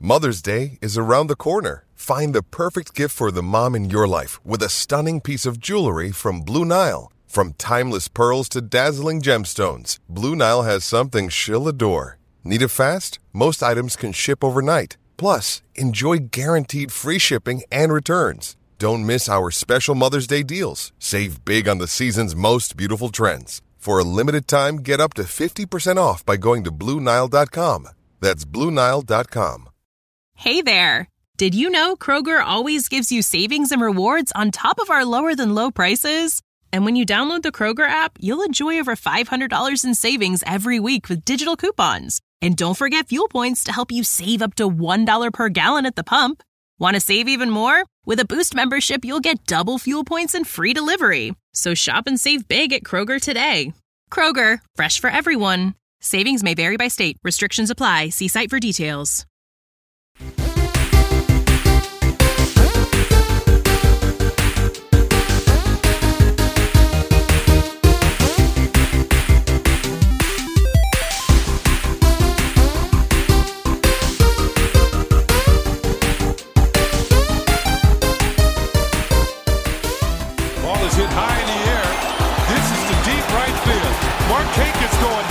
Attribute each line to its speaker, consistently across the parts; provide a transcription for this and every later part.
Speaker 1: Mother's Day is around the corner. Find the perfect gift for the mom in your life with a stunning piece of jewelry from Blue Nile. From timeless pearls to dazzling gemstones, Blue Nile has something she'll adore. Need it fast? Most items can ship overnight. Plus, enjoy guaranteed free shipping and returns. Don't miss our special Mother's Day deals. Save big on the season's most beautiful trends. For a limited time, get up to 50% off by going to BlueNile.com. That's BlueNile.com.
Speaker 2: Hey there! Did you know Kroger always gives you savings and rewards on top of our lower-than-low prices? And when you download the Kroger app, you'll enjoy over $500 in savings every week with digital coupons. And don't forget fuel points to help you save up to $1 per gallon at the pump. Want to save even more? With a Boost membership, you'll get double fuel points and free delivery. So shop and save big at Kroger today. Kroger, fresh for everyone. Savings may vary by state. Restrictions apply. See site for details.
Speaker 3: Hit high in the air. This is to deep right field. Markakis going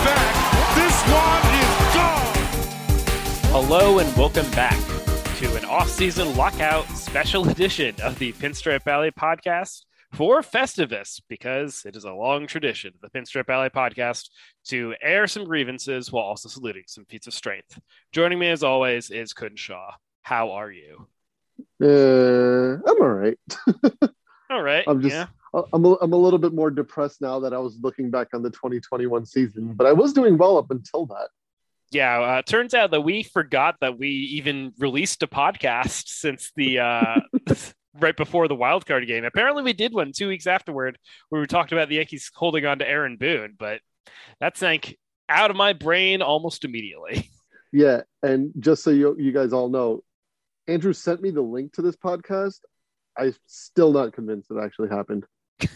Speaker 3: back. This one is gone.
Speaker 4: Hello and welcome back to an off-season lockout special edition of the Pinstripe Alley podcast for Festivus, because it is a long tradition of the Pinstripe Alley podcast to air some grievances while also saluting some feats of strength. Joining me as always is Kun Shaw. How are you?
Speaker 5: I'm all right.
Speaker 4: All right.
Speaker 5: I'm a little bit more depressed now that I was looking back on the 2021 season, but I was doing well up until that.
Speaker 4: Yeah, turns out that we forgot that we even released a podcast since the right before the wild card game. Apparently we did one 2 weeks afterward where we talked about the Yankees holding on to Aaron Boone, but that sank out of my brain almost immediately.
Speaker 5: Yeah, and just so you guys all know, Andrew sent me the link to this podcast. I'm still not convinced it actually happened.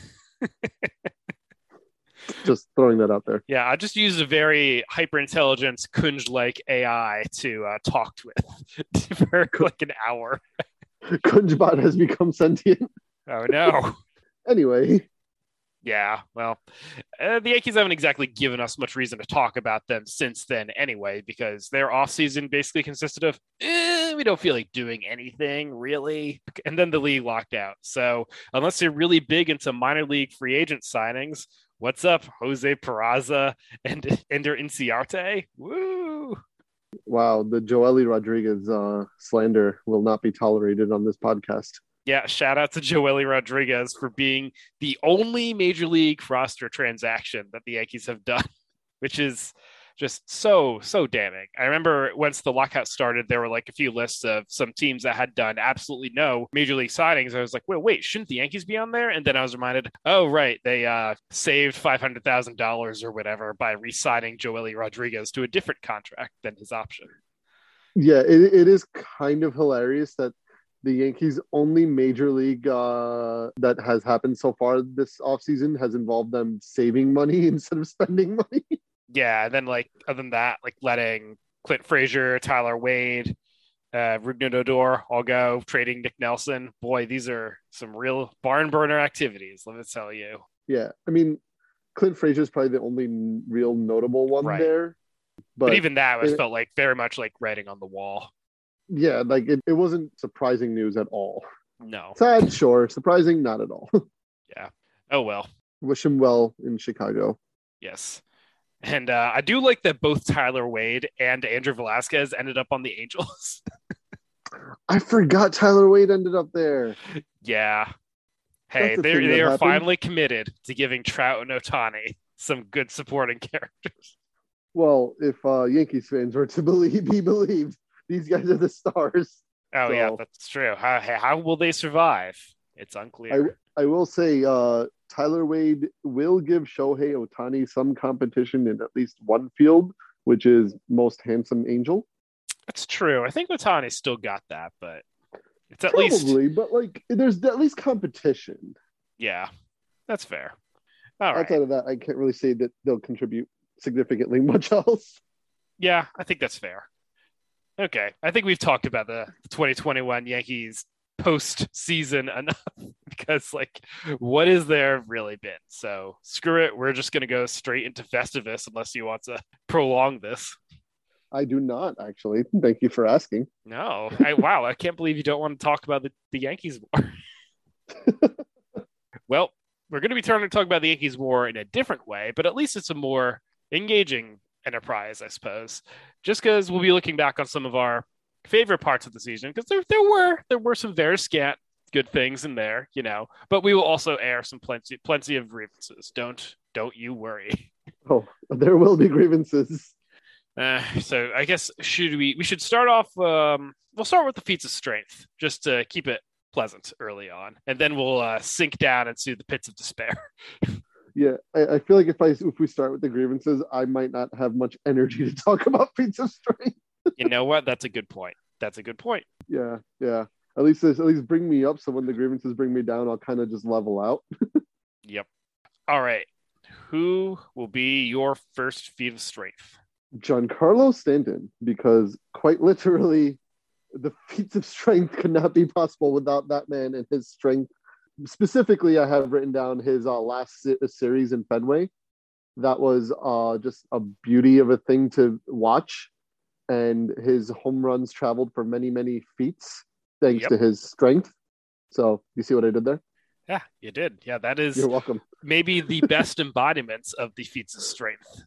Speaker 5: Just throwing that out there.
Speaker 4: Yeah, I just used a very hyper-intelligent Kunj-like AI to talk with for like an hour.
Speaker 5: Kunjbot has become sentient.
Speaker 4: Oh, no.
Speaker 5: Anyway.
Speaker 4: Yeah, well, the Yankees haven't exactly given us much reason to talk about them since then anyway, because their offseason basically consisted of, we don't feel like doing anything, really. And then the league locked out. So unless you're really big into minor league free agent signings, what's up, Jose Peraza and Ender Inciarte? Woo!
Speaker 5: Wow, the Joely Rodriguez slander will not be tolerated on this podcast.
Speaker 4: Yeah, shout out to Joely Rodriguez for being the only major league roster transaction that the Yankees have done, which is just so damning. I remember once the lockout started, there were like a few lists of some teams that had done absolutely no major league signings. I was like, wait, shouldn't the Yankees be on there? And then I was reminded, oh, right, they saved $500,000 or whatever by re-signing Joely Rodriguez to a different contract than his option.
Speaker 5: Yeah, it is kind of hilarious that the Yankees' only major league that has happened so far this offseason has involved them saving money instead of spending money.
Speaker 4: Yeah, and then like other than that, like letting Clint Frazier, Tyler Wade, Rougned Odor all go, trading Nick Nelson. Boy, these are some real barn burner activities, let me tell you.
Speaker 5: Yeah, I mean, Clint Frazier is probably the only real notable one there.
Speaker 4: But even that felt like very much like writing on the wall.
Speaker 5: Yeah, like it wasn't surprising news at all.
Speaker 4: No.
Speaker 5: Sad, sure. Surprising, not at all.
Speaker 4: Yeah. Oh, well.
Speaker 5: Wish him well in Chicago.
Speaker 4: Yes. And I do like that both Tyler Wade and Andrew Velasquez ended up on the Angels.
Speaker 5: I forgot Tyler Wade ended up there.
Speaker 4: Yeah. Hey, they are finally committed to giving Trout and Ohtani some good supporting characters.
Speaker 5: Well, if Yankees fans were to be believed, these guys are the stars.
Speaker 4: Oh, so, yeah, that's true. How will they survive? It's unclear.
Speaker 5: I will say Tyler Wade will give Shohei Ohtani some competition in at least one field, which is most handsome angel.
Speaker 4: That's true. I think Ohtani still got that, but it's at
Speaker 5: Probably,
Speaker 4: least...
Speaker 5: but like there's at least competition.
Speaker 4: Yeah, that's fair. All right.
Speaker 5: Outside of that, I can't really say that they'll contribute significantly much else.
Speaker 4: Yeah, I think that's fair. Okay. I think we've talked about the 2021 Yankees postseason enough because, like, what has there really been? So screw it. We're just going to go straight into Festivus unless you want to prolong this.
Speaker 5: I do not, actually. Thank you for asking.
Speaker 4: No. Wow. I can't believe you don't want to talk about the Yankees more. Well, we're going to be turning to talk about the Yankees more in a different way, but at least it's a more engaging enterprise, I suppose. Just because we'll be looking back on some of our favorite parts of the season, because there were some very scant good things in there, but we will also air some plenty of grievances. Don't you worry.
Speaker 5: Oh, there will be grievances.
Speaker 4: So I guess we should start off. We'll start with the feats of strength, just to keep it pleasant early on, and then we'll sink down into the pits of despair.
Speaker 5: Yeah, I feel like if we start with the grievances, I might not have much energy to talk about feats of strength.
Speaker 4: You know what? That's a good point.
Speaker 5: Yeah. At least bring me up, so when the grievances bring me down, I'll kind of just level out.
Speaker 4: Yep. All right. Who will be your first feat of strength?
Speaker 5: Giancarlo Stanton, because quite literally, the feats of strength could not be possible without that man and his strength. Specifically, I have written down his last series in Fenway. That was just a beauty of a thing to watch. And his home runs traveled for many, many feats thanks to his strength. So you see what I did there?
Speaker 4: Yeah, you did. Yeah, that is.
Speaker 5: You're welcome.
Speaker 4: Maybe the best embodiments of the feats of strength.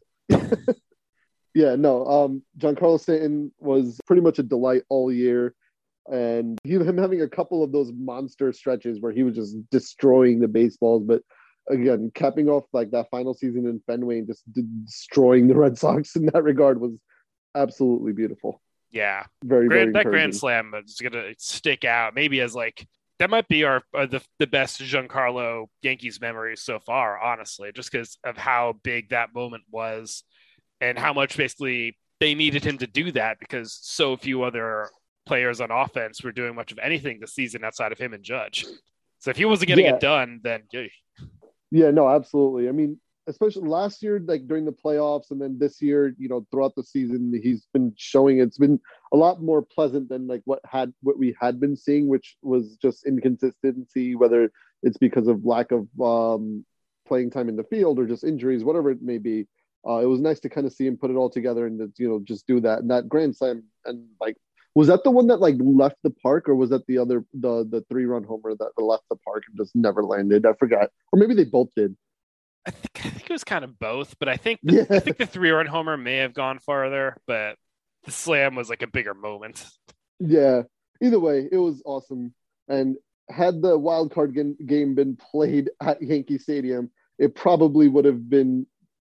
Speaker 5: Yeah, no. Giancarlo Stanton was pretty much a delight all year, and him having a couple of those monster stretches where he was just destroying the baseballs. But again, capping off like that final season in Fenway and just destroying the Red Sox in that regard was absolutely beautiful.
Speaker 4: Yeah,
Speaker 5: very
Speaker 4: that Grand Slam is gonna stick out. Maybe as like that might be the best Giancarlo Yankees memories so far. Honestly, just because of how big that moment was. And how much basically they needed him to do that because so few other players on offense were doing much of anything this season outside of him and Judge. So if he wasn't getting it done, then
Speaker 5: yeah, no, absolutely. I mean, especially last year, like during the playoffs, and then this year, throughout the season, he's been showing it's been a lot more pleasant than like what we had been seeing, which was just inconsistency, whether it's because of lack of playing time in the field or just injuries, whatever it may be. It was nice to kind of see him put it all together and just do that. And that Grand Slam, and like, was that the one that like left the park, or was that the other the 3-run homer that left the park and just never landed? I forgot, or maybe they both did.
Speaker 4: I think it was kind of both, but I think the 3-run homer may have gone farther, but the slam was like a bigger moment.
Speaker 5: Yeah. Either way, it was awesome. And had the wild card game been played at Yankee Stadium, it probably would have been.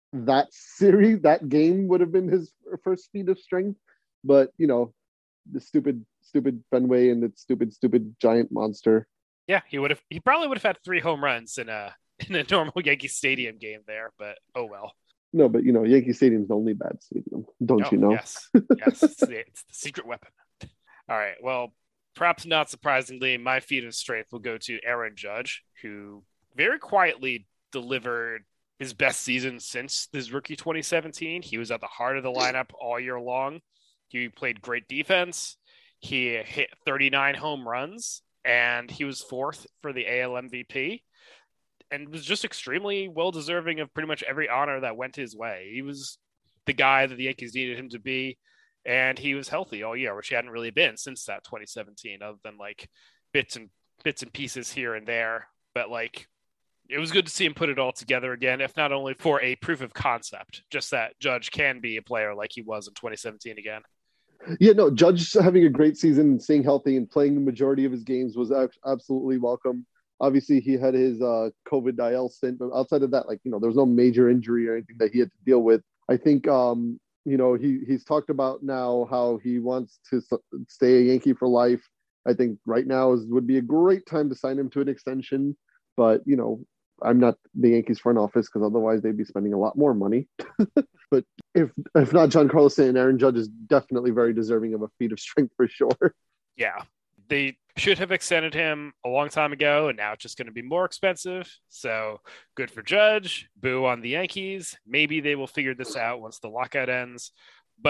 Speaker 5: That game would have been his first feat of strength, but the stupid Fenway and its stupid giant monster.
Speaker 4: Yeah, he probably would have had 3 home runs in a normal Yankee Stadium game there, but oh well.
Speaker 5: No, but Yankee Stadium's the only bad stadium, don't you know?
Speaker 4: Yes, it's the secret weapon. All right, well, perhaps not surprisingly, my feat of strength will go to Aaron Judge, who very quietly delivered his best season since his rookie 2017. He was at the heart of the lineup all year long. He played great defense. He hit 39 home runs, and he was 4th for the AL MVP, and was just extremely well-deserving of pretty much every honor that went his way. He was the guy that the Yankees needed him to be, and he was healthy all year, which he hadn't really been since that 2017, other than like bits and pieces here and there. But like, it was good to see him put it all together again, if not only for a proof of concept, just that Judge can be a player like he was in 2017 again.
Speaker 5: Yeah, no, Judge having a great season and staying healthy and playing the majority of his games was absolutely welcome. Obviously, he had his COVID IL stint, but outside of that, like, there was no major injury or anything that he had to deal with. I think, he's talked about now how he wants to stay a Yankee for life. I think right now would be a great time to sign him to an extension, but, I'm not the Yankees front office because otherwise they'd be spending a lot more money. But if not Giancarlo Stanton, Aaron Judge is definitely very deserving of a feat of strength for sure.
Speaker 4: Yeah, they should have extended him a long time ago, and now it's just going to be more expensive. So good for Judge. Boo on the Yankees. Maybe they will figure this out once the lockout ends. But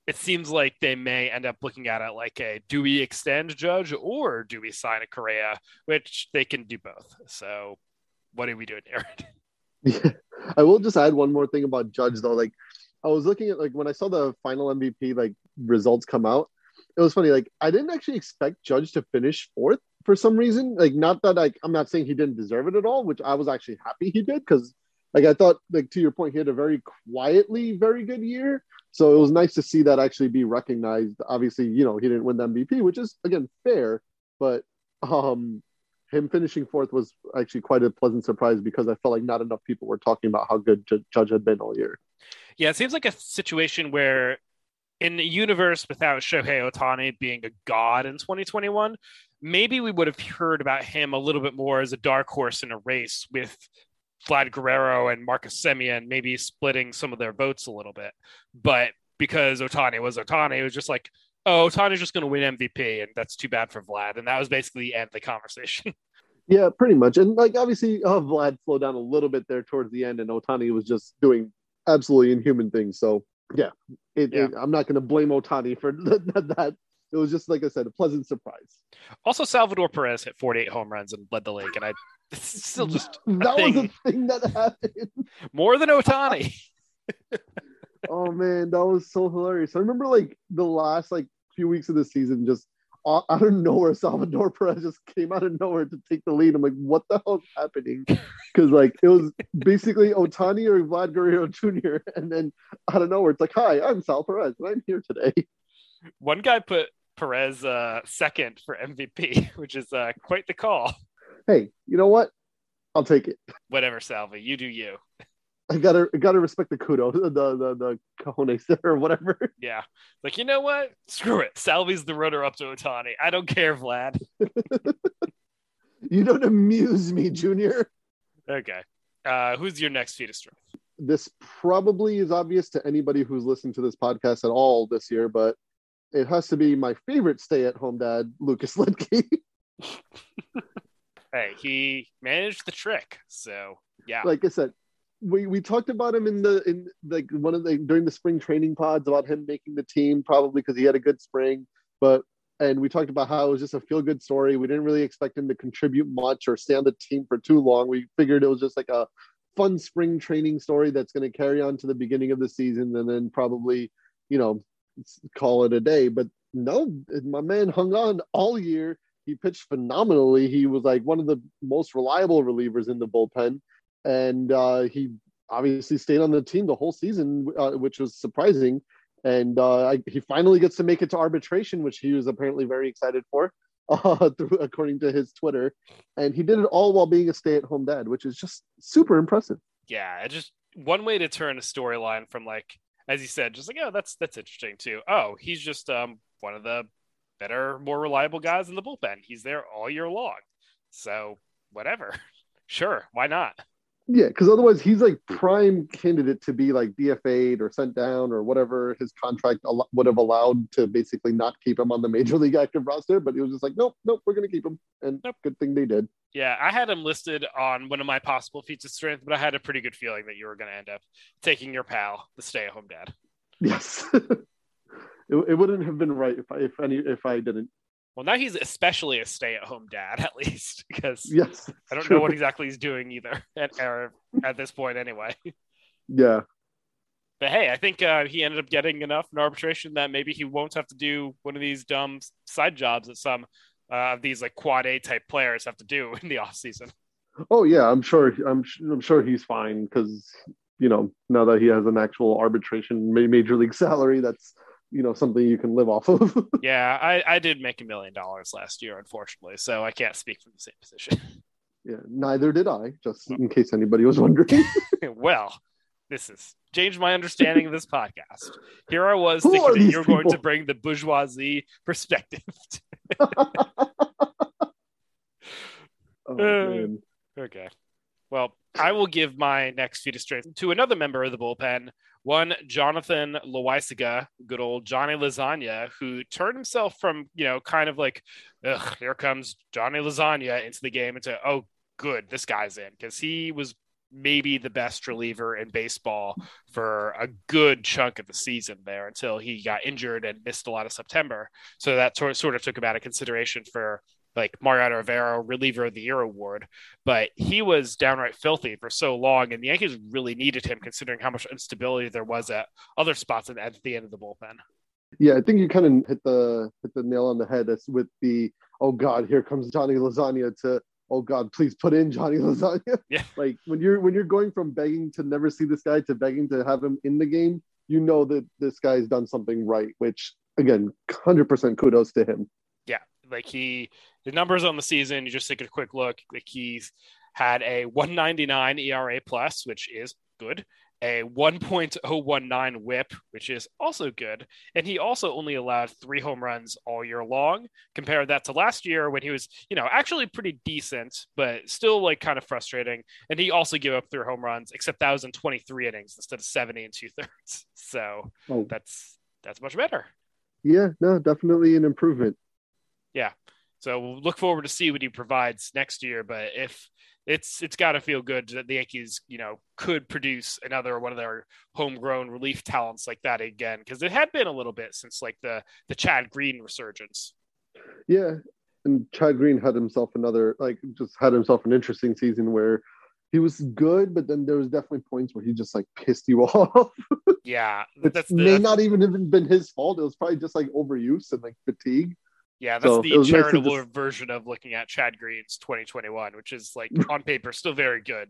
Speaker 4: it seems like they may end up looking at it like do we extend Judge or do we sign a Correa, which they can do both. So what are we doing here?
Speaker 5: Yeah. I will just add one more thing about Judge though. Like I was looking at like when I saw the final MVP like results come out, it was funny. Like I didn't actually expect Judge to finish fourth for some reason. Like not that I'm not saying he didn't deserve it at all, which I was actually happy he did because like I thought like to your point, he had a very quietly very good year. So it was nice to see that actually be recognized. Obviously, he didn't win the MVP, which is again fair, but him finishing fourth was actually quite a pleasant surprise because I felt like not enough people were talking about how good Judge had been all year.
Speaker 4: Yeah, it seems like a situation where in the universe without Shohei Ohtani being a god in 2021, maybe we would have heard about him a little bit more as a dark horse in a race with Vlad Guerrero and Marcus Semien maybe splitting some of their votes a little bit. But because Ohtani was Ohtani, it was just like, oh, Ohtani's just going to win MVP, and that's too bad for Vlad. And that was basically the end of the conversation.
Speaker 5: Yeah, pretty much. And like obviously Vlad slowed down a little bit there towards the end, and Ohtani was just doing absolutely inhuman things. So yeah, I'm not going to blame Ohtani for that. It was just, like I said, a pleasant surprise.
Speaker 4: Also, Salvador Perez hit 48 home runs and led the league, and it's still just
Speaker 5: that was a thing that happened.
Speaker 4: More than Ohtani.
Speaker 5: Oh man, that was so hilarious. I remember like the last like few weeks of the season, just out of nowhere, Salvador Perez just came out of nowhere to take the lead. I'm like, what the hell is happening? Because like it was basically Ohtani or Vlad Guerrero Jr. And then out of nowhere, it's like, hi, I'm Sal Perez, and I'm here today.
Speaker 4: One guy put Perez second for MVP, which is quite the call.
Speaker 5: Hey, you know what? I'll take it.
Speaker 4: Whatever, Salvi, you do you.
Speaker 5: I gotta respect the kudos, the cojones or whatever.
Speaker 4: Yeah, like you know what? Screw it. Salvi's the runner up to Ohtani. I don't care, Vlad.
Speaker 5: You don't amuse me, Junior.
Speaker 4: Okay. Who's your next feat of strength?
Speaker 5: This probably is obvious to anybody who's listened to this podcast at all this year, but it has to be my favorite stay-at-home dad, Lucas Lidke.
Speaker 4: Hey, he managed the trick, so yeah.
Speaker 5: Like I said, we talked about him in like one of the during the spring training pods about him making the team probably because he had a good spring, and we talked about how it was just a feel-good story. We didn't really expect him to contribute much or stay on the team for too long. We figured it was just like a fun spring training story that's going to carry on to the beginning of the season and then probably, call it a day. But no, my man hung on all year. He pitched phenomenally. He was like one of the most reliable relievers in the bullpen. And he obviously stayed on the team the whole season, which was surprising. And he finally gets to make it to arbitration, which he was apparently very excited for, according to his Twitter. And he did it all while being a stay-at-home dad, which is just super impressive.
Speaker 4: Yeah, just one way to turn a storyline from like, as you said, just like, oh, that's interesting too. Oh, he's just one of the better, more reliable guys in the bullpen. He's there all year long. So whatever. Sure, why not?
Speaker 5: Yeah, because otherwise he's like prime candidate to be like DFA'd or sent down or whatever his contract would have allowed to basically not keep him on the major league active roster. But he was just like, nope, we're going to keep him. And Good thing they did.
Speaker 4: Yeah, I had him listed on one of my possible feats of strength, but I had a pretty good feeling that you were going to end up taking your pal, the stay-at-home dad.
Speaker 5: Yes. It wouldn't have been right if I didn't.
Speaker 4: Well, now he's especially a stay-at-home dad, at least, because
Speaker 5: yes,
Speaker 4: I don't know what exactly he's doing either at this point anyway.
Speaker 5: Yeah.
Speaker 4: But hey, I think he ended up getting enough in arbitration that maybe he won't have to do one of these dumb side jobs that some of these like quad A type players have to do in the off season.
Speaker 5: Oh yeah, I'm sure he's fine because now that he has an actual arbitration major league salary, that's something you can live off of.
Speaker 4: Yeah, I did make $1 million last year, unfortunately, so I can't speak from the same position.
Speaker 5: Yeah, neither did I, just in case anybody was wondering.
Speaker 4: Well, this has changed my understanding of this podcast. Here I was thinking that you're going to bring the bourgeoisie perspective.
Speaker 5: Oh, man.
Speaker 4: Okay. Well, I will give my next feat of strength to another member of the bullpen, one Jonathan Loaisiga, good old Johnny Lasagna, who turned himself from, kind of like, here comes Johnny Lasagna into the game into, oh, good, this guy's in. Because he was maybe the best reliever in baseball for a good chunk of the season there until he got injured and missed a lot of September. So that sort of took him out of consideration for like Mariano Rivera reliever of the year award, but he was downright filthy for so long, and the Yankees really needed him considering how much instability there was at other spots at the end of the bullpen.
Speaker 5: Yeah, I think you kind of hit the nail on the head. That's with the, oh God, here comes Johnny Lasagna, to, oh God, please put in Johnny Lasagna.
Speaker 4: Yeah.
Speaker 5: Like when you're going from begging to never see this guy to begging to have him in the game, you know that this guy's done something right, which again, 100% kudos to him.
Speaker 4: Yeah, like the numbers on the season, you just take a quick look. Like he's had a 199 ERA plus, which is good, a 1.019 whip, which is also good. And he also only allowed 3 home runs all year long. Compare that to last year when he was, actually pretty decent, but still like kind of frustrating. And he also gave up 3 home runs, except that was in 23 innings instead of 70 and 2/3. So that's much better.
Speaker 5: Yeah, no, definitely an improvement.
Speaker 4: Yeah. So we'll look forward to see what he provides next year. But if it's got to feel good that the Yankees, could produce another one of their homegrown relief talents like that again, because it had been a little bit since like the Chad Green resurgence.
Speaker 5: Yeah, and Chad Green had himself an interesting season where he was good, but then there was definitely points where he just like pissed you off.
Speaker 4: Yeah,
Speaker 5: may not even have been his fault. It was probably just like overuse and like fatigue.
Speaker 4: Yeah, that's the charitable version of looking at Chad Green's 2021, which is like on paper still very good,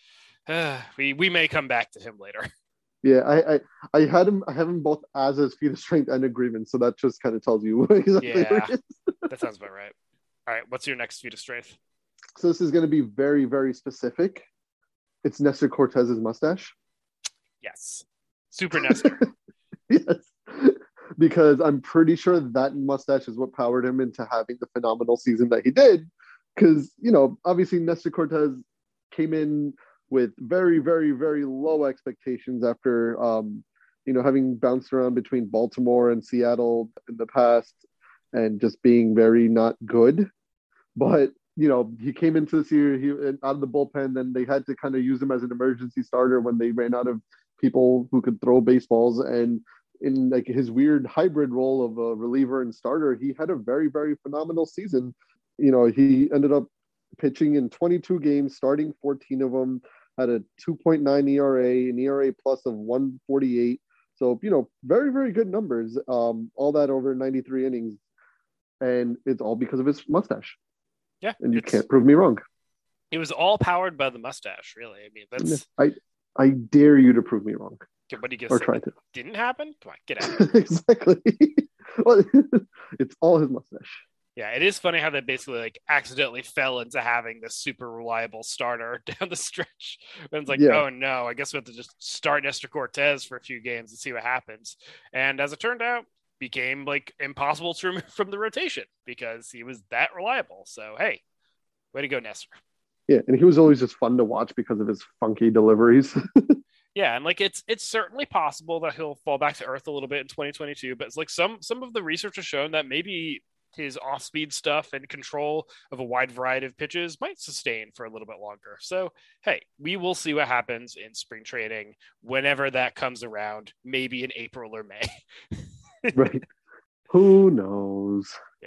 Speaker 4: but we may come back to him later.
Speaker 5: Yeah, I have him both as his feat of strength and agreement, so that just kind of tells you exactly where it is.
Speaker 4: That sounds about right. All right, what's your next feat of strength?
Speaker 5: So this is going to be very, very specific. It's Nestor Cortez's mustache.
Speaker 4: Yes, Super Nestor.
Speaker 5: Yes. Because I'm pretty sure that mustache is what powered him into having the phenomenal season that he did. Because, obviously Nestor Cortez came in with very, very, very low expectations after, having bounced around between Baltimore and Seattle in the past and just being very not good. But, he came into this year out of the bullpen, then they had to kind of use him as an emergency starter when they ran out of people who could throw baseballs. And in like his weird hybrid role of a reliever and starter, he had a very, very phenomenal season. He ended up pitching in 22 games, starting 14 of them, had a 2.9 ERA, an ERA plus of 148. So, very, very good numbers. All that over 93 innings. And it's all because of his mustache.
Speaker 4: Yeah.
Speaker 5: And you can't prove me wrong.
Speaker 4: It was all powered by the mustache, really. I mean, that's...
Speaker 5: I dare you to prove me wrong.
Speaker 4: What do you guess?
Speaker 5: Or try to.
Speaker 4: Didn't happen? Come on, get out.
Speaker 5: Exactly. Well, it's all his mustache.
Speaker 4: Yeah, it is funny how they basically like accidentally fell into having this super reliable starter down the stretch. And it's like, oh no, I guess we have to just start Nestor Cortez for a few games and see what happens. And as it turned out, became like impossible to remove from the rotation because he was that reliable. So hey, way to go, Nestor.
Speaker 5: Yeah, and he was always just fun to watch because of his funky deliveries.
Speaker 4: Yeah, and like it's certainly possible that he'll fall back to earth a little bit in 2022, but it's like some of the research has shown that maybe his off-speed stuff and control of a wide variety of pitches might sustain for a little bit longer. So, hey, we will see what happens in spring training whenever that comes around, maybe in April or May.
Speaker 5: Right. Who knows?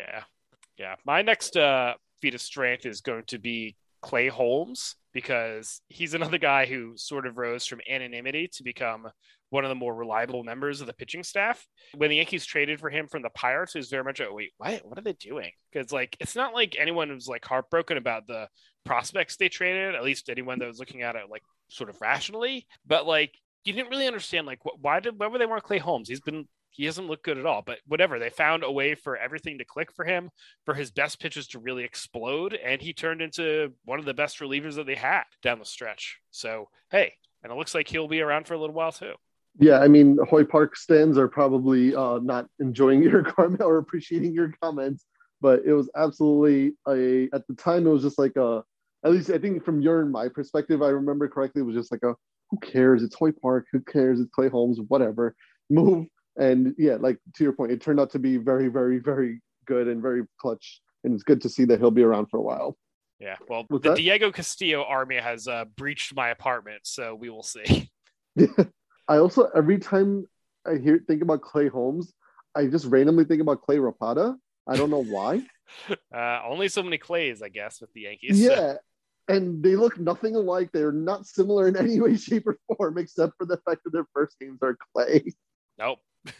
Speaker 4: Yeah. My next feat of strength is going to be Clay Holmes, because he's another guy who sort of rose from anonymity to become one of the more reliable members of the pitching staff. When the Yankees traded for him from the Pirates, it was very much wait, what are they doing? Because like it's not like anyone was like heartbroken about the prospects they traded, at least anyone that was looking at it like sort of rationally. But like you didn't really understand like why would they want Clay Holmes? He hasn't looked good at all, but whatever. They found a way for everything to click for him, for his best pitches to really explode, and he turned into one of the best relievers that they had down the stretch. So, hey, and it looks like he'll be around for a little while too.
Speaker 5: Yeah, I mean, Hoy Park stands are probably not enjoying your comment or appreciating your comments, but it was absolutely at the time, it was just like at least I think from your and my perspective, I remember correctly, it was just like who cares? It's Hoy Park. Who cares? It's Clay Holmes, whatever. Move. And yeah, like to your point, it turned out to be very, very, very good and very clutch. And it's good to see that he'll be around for a while.
Speaker 4: Yeah, well,
Speaker 5: What's
Speaker 4: the
Speaker 5: that?
Speaker 4: Diego Castillo army has breached my apartment, so we will see.
Speaker 5: I also, every time I think about Clay Holmes, I just randomly think about Clay Rapata. I don't know why.
Speaker 4: Only so many Clays, I guess, with the Yankees.
Speaker 5: Yeah. And they look nothing alike. They're not similar in any way, shape, or form, except for the fact that their first names are Clay.
Speaker 4: Nope.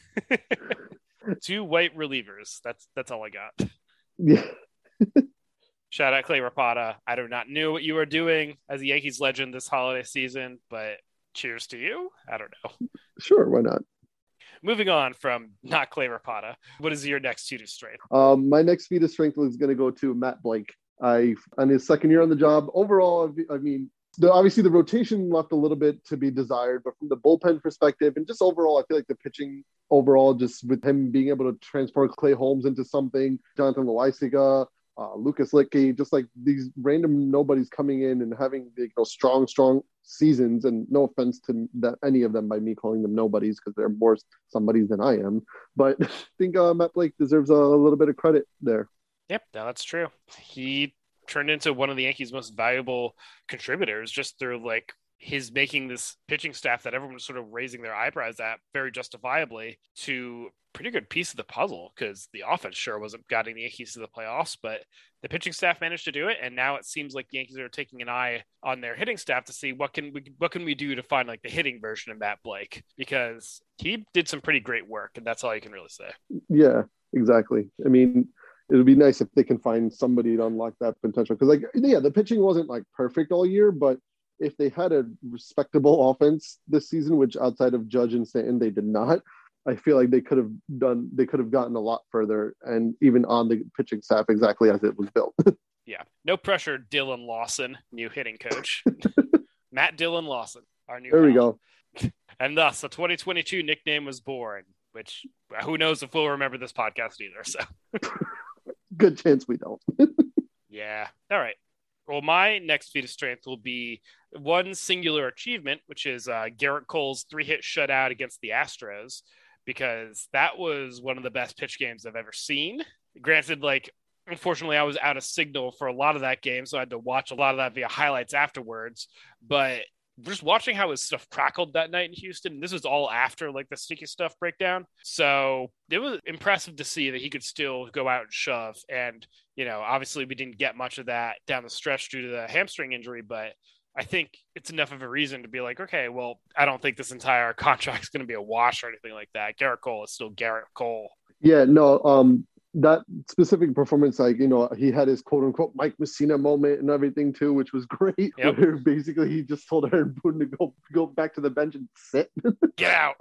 Speaker 4: 2 white relievers. That's all I got.
Speaker 5: Yeah.
Speaker 4: Shout out Clay Rapata. I do not know what you are doing as a Yankees legend this holiday season, but cheers to you. I don't know.
Speaker 5: Sure, why not?
Speaker 4: Moving on from not Clay Rapata, what is your next feat of strength?
Speaker 5: My next feat of strength is going to go to Matt Blake. On his second year on the job. Overall, I mean, obviously the rotation left a little bit to be desired, but from the bullpen perspective and just overall, I feel like the pitching overall, just with him being able to transfer Clay Holmes into something, Jonathan Loaisiga, Lucas Litke, just like these random nobodies coming in and having strong seasons. And no offense to any of them by me calling them nobodies because they're more somebodies than I am. But I think Matt Blake deserves a little bit of credit there.
Speaker 4: Yep, no, that's true. He turned into one of the Yankees' most valuable contributors just through like his making this pitching staff that everyone was sort of raising their eyebrows at very justifiably to pretty good piece of the puzzle, because the offense sure wasn't guiding the Yankees to the playoffs, but the pitching staff managed to do it. And now it seems like the Yankees are taking an eye on their hitting staff to see what can we do to find like the hitting version of Matt Blake, because he did some pretty great work, and that's all you can really say.
Speaker 5: Yeah, exactly. I mean, it would be nice if they can find somebody to unlock that potential. Because, the pitching wasn't like perfect all year, but if they had a respectable offense this season, which outside of Judge and Stanton, they did not, I feel like they could have gotten a lot further, and even on the pitching staff exactly as it was built.
Speaker 4: Yeah. No pressure, Dylan Lawson, new hitting coach. Matt Dylan Lawson, our new
Speaker 5: There we
Speaker 4: pal.
Speaker 5: go.
Speaker 4: And thus, the 2022 nickname was born, which who knows if we'll remember this podcast either. So,
Speaker 5: Good chance we don't.
Speaker 4: yeah. All right. Well, my next feat of strength will be one singular achievement, which is Garrett Cole's 3-hit shutout against the Astros, because that was one of the best pitch games I've ever seen. Granted, unfortunately, I was out of signal for a lot of that game, so I had to watch a lot of that via highlights afterwards. But just watching how his stuff crackled that night in Houston, this was all after the sticky stuff breakdown. So it was impressive to see that he could still go out and shove. And, obviously we didn't get much of that down the stretch due to the hamstring injury, but I think it's enough of a reason to be like, okay, well, I don't think this entire contract is going to be a wash or anything like that. Garrett Cole is still Garrett Cole.
Speaker 5: Yeah, no, that specific performance, he had his quote unquote Mike Messina moment and everything too, which was great.
Speaker 4: Yep.
Speaker 5: Where basically he just told Aaron Boone to go back to the bench and sit.
Speaker 4: Get out.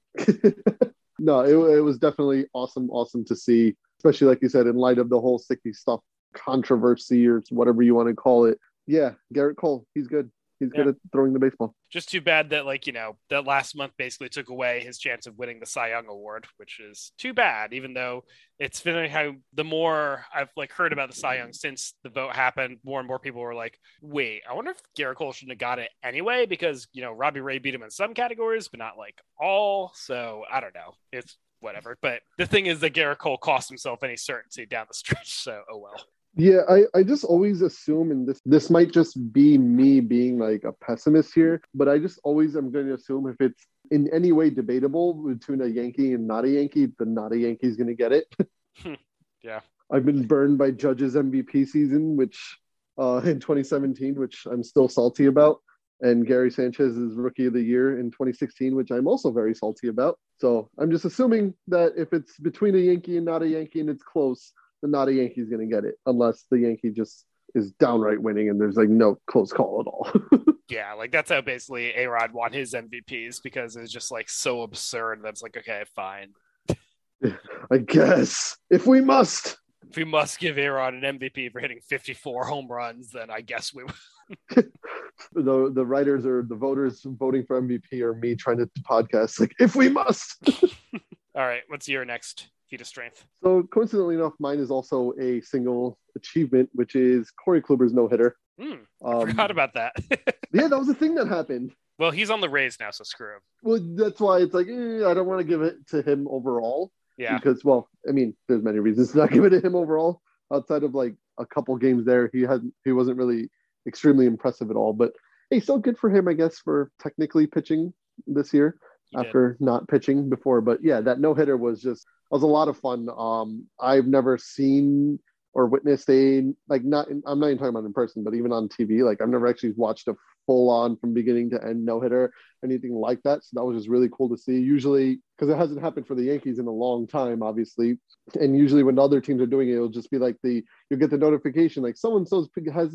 Speaker 5: No, it was definitely awesome to see, especially like you said, in light of the whole sticky stuff controversy or whatever you want to call it. Yeah, Garrett Cole, he's good. He's good at throwing the baseball.
Speaker 4: Just too bad that that last month basically took away his chance of winning the Cy Young Award, which is too bad, even though it's funny how the more I've heard about the Cy Young since the vote happened, more and more people were like, wait, I wonder if Garrett Cole shouldn't have got it anyway, because, Robbie Ray beat him in some categories, but not all. So I don't know. It's whatever. But the thing is that Garrett Cole cost himself any certainty down the stretch. So, oh well.
Speaker 5: Yeah, I just always assume, and this might just be me being a pessimist here, but I just always am going to assume if it's in any way debatable between a Yankee and not a Yankee, then not a Yankee is going to get it.
Speaker 4: Yeah.
Speaker 5: I've been burned by Judge's MVP season, which in 2017, which I'm still salty about, and Gary Sanchez's Rookie of the Year in 2016, which I'm also very salty about. So I'm just assuming that if it's between a Yankee and not a Yankee and it's close, the not a Yankee is going to get it, unless the Yankee just is downright winning and there's no close call at all.
Speaker 4: Yeah, that's how basically A-Rod won his MVPs, because it's just so absurd. That's okay, fine.
Speaker 5: I guess if we must
Speaker 4: give A-Rod an MVP for hitting 54 home runs, then I guess we
Speaker 5: the writers or the voters voting for MVP or me trying to podcast if we must.
Speaker 4: All right, what's your next feat of strength?
Speaker 5: So coincidentally enough, mine is also a single achievement, which is Corey Kluber's no-hitter.
Speaker 4: I forgot about that.
Speaker 5: Yeah, that was a thing that happened.
Speaker 4: Well, he's on the Rays now, so screw him.
Speaker 5: Well, that's why it's I don't want to give it to him overall.
Speaker 4: Yeah.
Speaker 5: Because, there's many reasons to not give it to him overall outside of a couple games there, he wasn't really extremely impressive at all. But hey, still good for him, I guess, for technically pitching this year after not pitching before. But yeah, that no hitter was a lot of fun. I've never seen or witnessed I'm not even talking about in person, but even on TV, like I've never actually watched a full on from beginning to end no hitter, anything like that. So that was just really cool to see. Usually, because it hasn't happened for the Yankees in a long time, obviously, and usually when other teams are doing it, it'll just be like you'll get the notification like so and so's has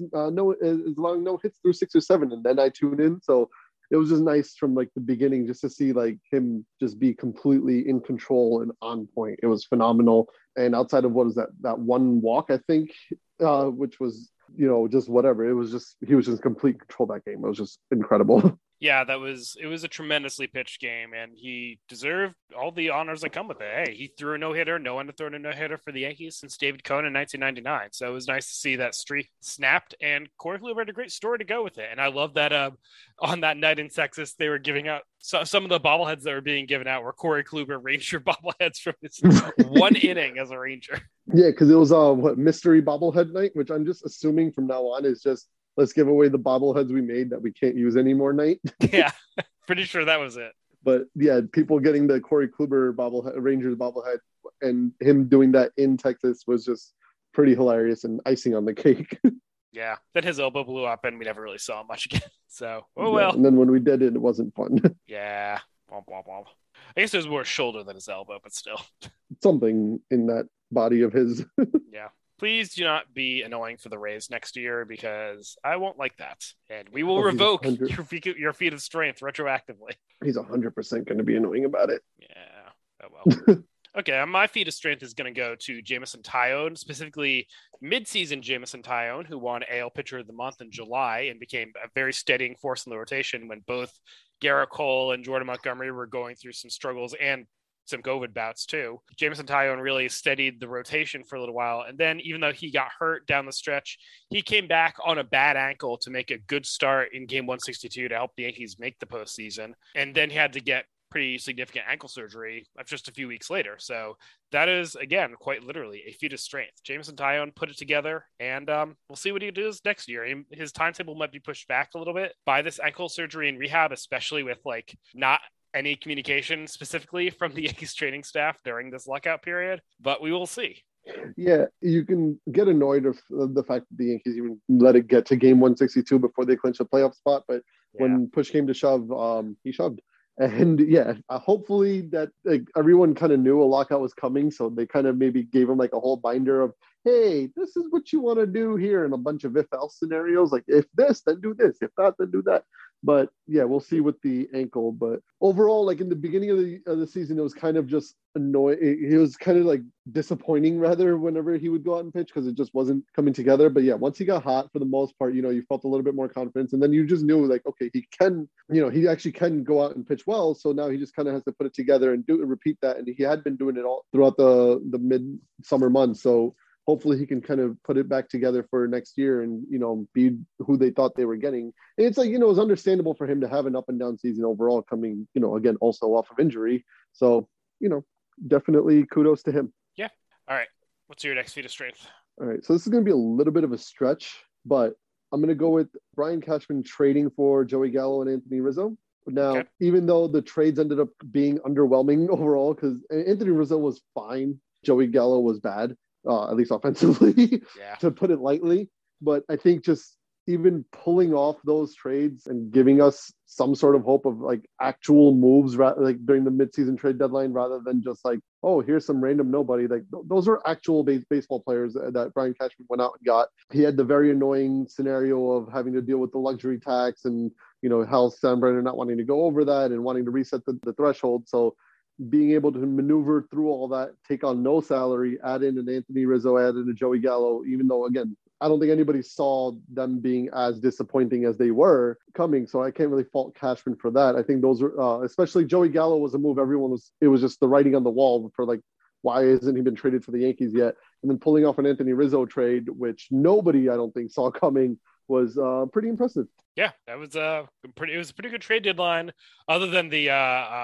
Speaker 5: no hits through 6 or 7, and then I tune in. So it was just nice from like the beginning just to see like him just be completely in control and on point. It was phenomenal. And outside of what is that one walk, I think, which was, just whatever. He was just in complete control that game. It was just incredible.
Speaker 4: Yeah, it was a tremendously pitched game, and he deserved all the honors that come with it. Hey, he threw a no-hitter. No one had thrown a no-hitter for the Yankees since David Cohn in 1999. So it was nice to see that streak snapped, and Corey Kluber had a great story to go with it. And I love that on that night in Texas, they were giving out some of the bobbleheads that were being given out were Corey Kluber Ranger bobbleheads from his one inning as a Ranger.
Speaker 5: Yeah, because it was mystery bobblehead night, which I'm just assuming from now on is just let's give away the bobbleheads we made that we can't use anymore night.
Speaker 4: Yeah, pretty sure that was it.
Speaker 5: But yeah, people getting the Corey Kluber Rangers bobblehead and him doing that in Texas was just pretty hilarious and icing on the cake.
Speaker 4: Yeah, then his elbow blew up and we never really saw him much again. So, well.
Speaker 5: And then when we did it, it wasn't fun.
Speaker 4: Yeah. Womp, womp, womp. I guess it was more shoulder than his elbow, but still.
Speaker 5: Something in that body of his.
Speaker 4: Yeah. Please do not be annoying for the Rays next year because I won't like that. And we will revoke your feat of strength retroactively.
Speaker 5: He's 100% going to be annoying about it.
Speaker 4: Yeah. Oh, well. Okay, my feat of strength is going to go to Jameson Taillon, specifically mid-season Jameson Taillon, who won AL Pitcher of the Month in July and became a very steadying force in the rotation when both Garrett Cole and Jordan Montgomery were going through some struggles and some COVID bouts too. Jameson Taillon really steadied the rotation for a little while. And then even though he got hurt down the stretch, he came back on a bad ankle to make a good start in game 162 to help the Yankees make the postseason. And then he had to get pretty significant ankle surgery just a few weeks later. So that is, again, quite literally a feat of strength. Jameson Taillon put it together, and we'll see what he does next year. His timetable might be pushed back a little bit by this ankle surgery and rehab, especially with not any communication specifically from the Yankees training staff during this lockout period, but we will see.
Speaker 5: Yeah, you can get annoyed of the fact that the Yankees even let it get to game 162 before they clinched a playoff spot, but when push came to shove, he shoved. And yeah, hopefully that everyone kind of knew a lockout was coming, so they kind of maybe gave him a whole binder of, hey, this is what you want to do here, and a bunch of if-else scenarios, like if this, then do this, if that, then do that. But yeah, we'll see with the ankle. But overall, in the beginning of the season, it was kind of just annoying. It was kind of disappointing rather whenever he would go out and pitch because it just wasn't coming together. But yeah, once he got hot for the most part, you felt a little bit more confidence, and then you just knew okay, he can, he actually can go out and pitch well. So now he just kind of has to put it together and repeat that. And he had been doing it all throughout the mid-summer months. So hopefully he can kind of put it back together for next year and, be who they thought they were getting. And it's it was understandable for him to have an up and down season overall coming, again, also off of injury. So, definitely kudos to him.
Speaker 4: Yeah. All right. What's your next feat of strength?
Speaker 5: All right. So this is going to be a little bit of a stretch, but I'm going to go with Brian Cashman trading for Joey Gallo and Anthony Rizzo. Now, even though the trades ended up being underwhelming overall, because Anthony Rizzo was fine, Joey Gallo was bad. At least offensively, to put it lightly. But I think just even pulling off those trades and giving us some sort of hope of actual moves during the midseason trade deadline rather than just oh, here's some random nobody. Those are actual baseball players that Brian Cashman went out and got. He had the very annoying scenario of having to deal with the luxury tax and, Hal Steinbrenner not wanting to go over that and wanting to reset the threshold. So being able to maneuver through all that, take on no salary, add in an Anthony Rizzo, add in a Joey Gallo, even though, again, I don't think anybody saw them being as disappointing as they were coming. So I can't really fault Cashman for that. I think those were, especially Joey Gallo was a move it was just the writing on the wall for why hasn't he been traded for the Yankees yet? And then pulling off an Anthony Rizzo trade, which nobody, I don't think, saw coming, was pretty impressive.
Speaker 4: Yeah, that was it was a pretty good trade deadline, other than the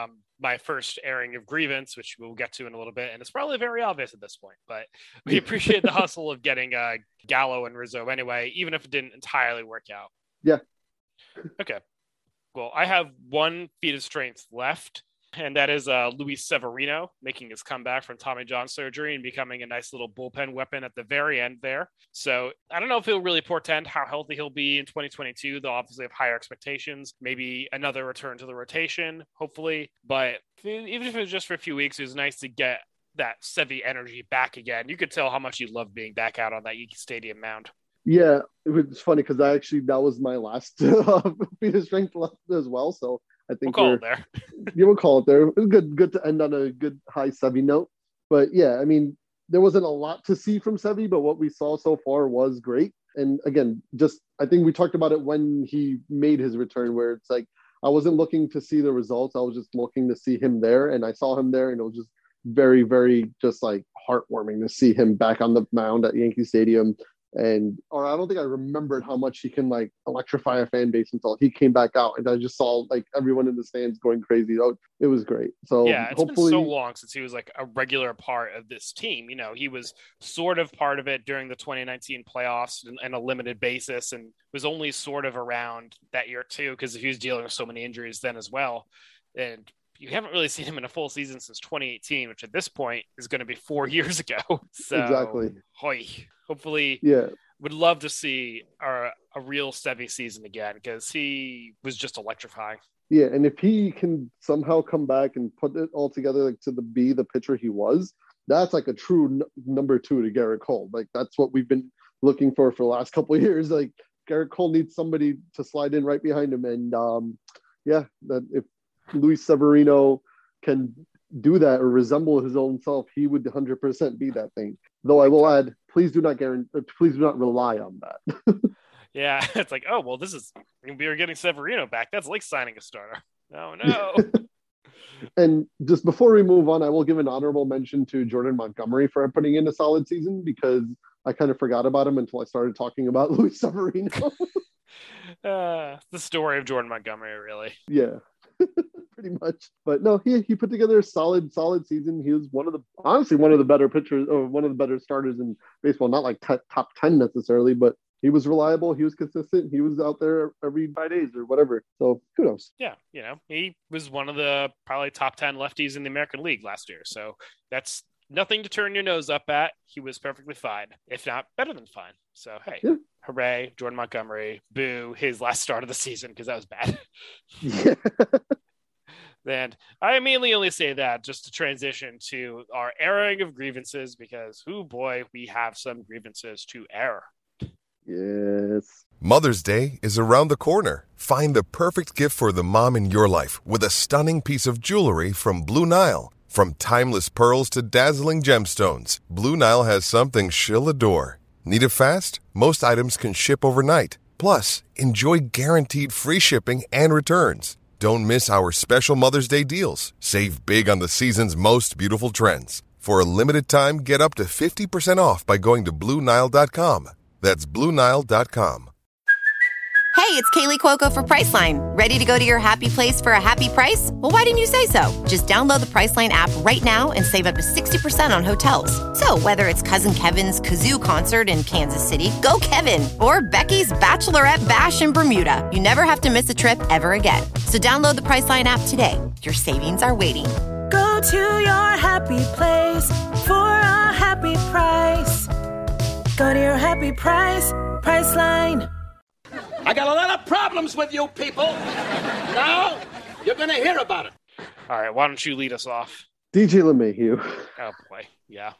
Speaker 4: my first airing of grievance, which we'll get to in a little bit. And it's probably very obvious at this point, but we appreciate the hustle of getting Gallo and Rizzo anyway, even if it didn't entirely work out.
Speaker 5: Yeah.
Speaker 4: Okay. Well, I have one feat of strength left, and that is Luis Severino making his comeback from Tommy John surgery and becoming a nice little bullpen weapon at the very end there. So I don't know if he'll really portend how healthy he'll be in 2022. They'll obviously have higher expectations, maybe another return to the rotation, hopefully. But even if it was just for a few weeks, it was nice to get that Sevy energy back again. You could tell how much he loved being back out on that Yankee Stadium mound.
Speaker 5: Yeah, it was funny because that was my last feat of strength left as well. So I think
Speaker 4: we'll call it there.
Speaker 5: You will call it there. It was good to end on a good high Sevy note. But yeah, I mean, there wasn't a lot to see from Sevy, but what we saw so far was great. And again, I think we talked about it when he made his return, where it's like I wasn't looking to see the results. I was just looking to see him there, and I saw him there, and it was just very, very just like heartwarming to see him back on the mound at Yankee Stadium. Or I don't think I remembered how much he can like electrify a fan base until he came back out, and I just saw like everyone in the stands going crazy. It was great. So
Speaker 4: yeah, it's been so long since he was like a regular part of this team. You know, he was sort of part of it during the 2019 playoffs on a limited basis, and was only sort of around that year too because he was dealing with so many injuries then as well. And you haven't really seen him in a full season since 2018, which at this point is going to be 4 years ago. So
Speaker 5: exactly.
Speaker 4: Hopefully,
Speaker 5: yeah,
Speaker 4: would love to see a real Sevy season again because he was just electrifying.
Speaker 5: Yeah, and if he can somehow come back and put it all together like to be the pitcher he was, that's like a true number two to Garrett Cole. Like that's what we've been looking for the last couple of years. Like Garrett Cole needs somebody to slide in right behind him, and that if Luis Severino can do that or resemble his own self, he would 100% be that thing. Though I will add, please do not rely on that.
Speaker 4: Yeah, it's like, oh well, we are getting Severino back. That's like signing a starter. No.
Speaker 5: And just before we move on, I will give an honorable mention to Jordan Montgomery for putting in a solid season because I kind of forgot about him until I started talking about Luis Severino.
Speaker 4: The story of Jordan Montgomery, really.
Speaker 5: Yeah. Pretty much. But no, he put together a solid season. He was one of the better pitchers or one of the better starters in baseball. Not like top 10 necessarily, but he was reliable. He was consistent. He was out there every 5 days or whatever. So kudos.
Speaker 4: Yeah. You know, he was one of the probably top 10 lefties in the American League last year. So that's nothing to turn your nose up at. He was perfectly fine, if not better than fine. So, hey, yeah. Hooray, Jordan Montgomery. Boo, his last start of the season because that was bad.
Speaker 5: Yeah.
Speaker 4: And I immediately only say that just to transition to our airing of grievances because, oh boy, we have some grievances to air.
Speaker 5: Yes.
Speaker 1: Mother's Day is around the corner. Find the perfect gift for the mom in your life with a stunning piece of jewelry from Blue Nile. From timeless pearls to dazzling gemstones, Blue Nile has something she'll adore. Need it fast? Most items can ship overnight. Plus, enjoy guaranteed free shipping and returns. Don't miss our special Mother's Day deals. Save big on the season's most beautiful trends. For a limited time, get up to 50% off by going to BlueNile.com. That's BlueNile.com.
Speaker 6: Hey, it's Kaylee Cuoco for Priceline. Ready to go to your happy place for a happy price? Well, why didn't you say so? Just download the Priceline app right now and save up to 60% on hotels. So whether it's Cousin Kevin's Kazoo Concert in Kansas City, go Kevin, or Becky's Bachelorette Bash in Bermuda, you never have to miss a trip ever again. So download the Priceline app today. Your savings are waiting.
Speaker 7: Go to your happy place for a happy price. Go to your happy price, Priceline.
Speaker 8: I got a lot of problems with you people. Now, you're going to hear about it.
Speaker 4: All right, why don't you lead us off?
Speaker 5: DJ LeMahieu.
Speaker 4: Oh, boy. Yeah.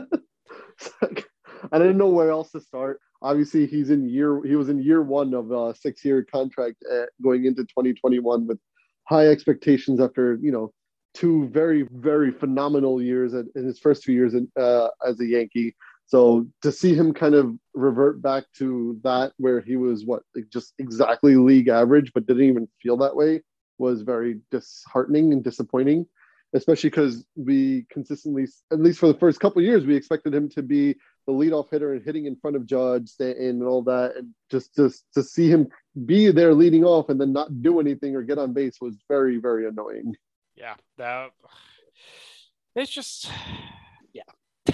Speaker 5: I didn't know where else to start. Obviously, he was in year one of a 6-year contract going into 2021 with high expectations after, 2 very, very phenomenal years in his first 2 years as a Yankee. So to see him kind of revert back to that where he was just exactly league average, but didn't even feel that way was very disheartening and disappointing, especially because we consistently, at least for the first couple of years, we expected him to be the leadoff hitter and hitting in front of Judge, Stanton, and all that. And just to see him be there leading off and then not do anything or get on base was very, very annoying.
Speaker 4: Yeah, that it's just, yeah.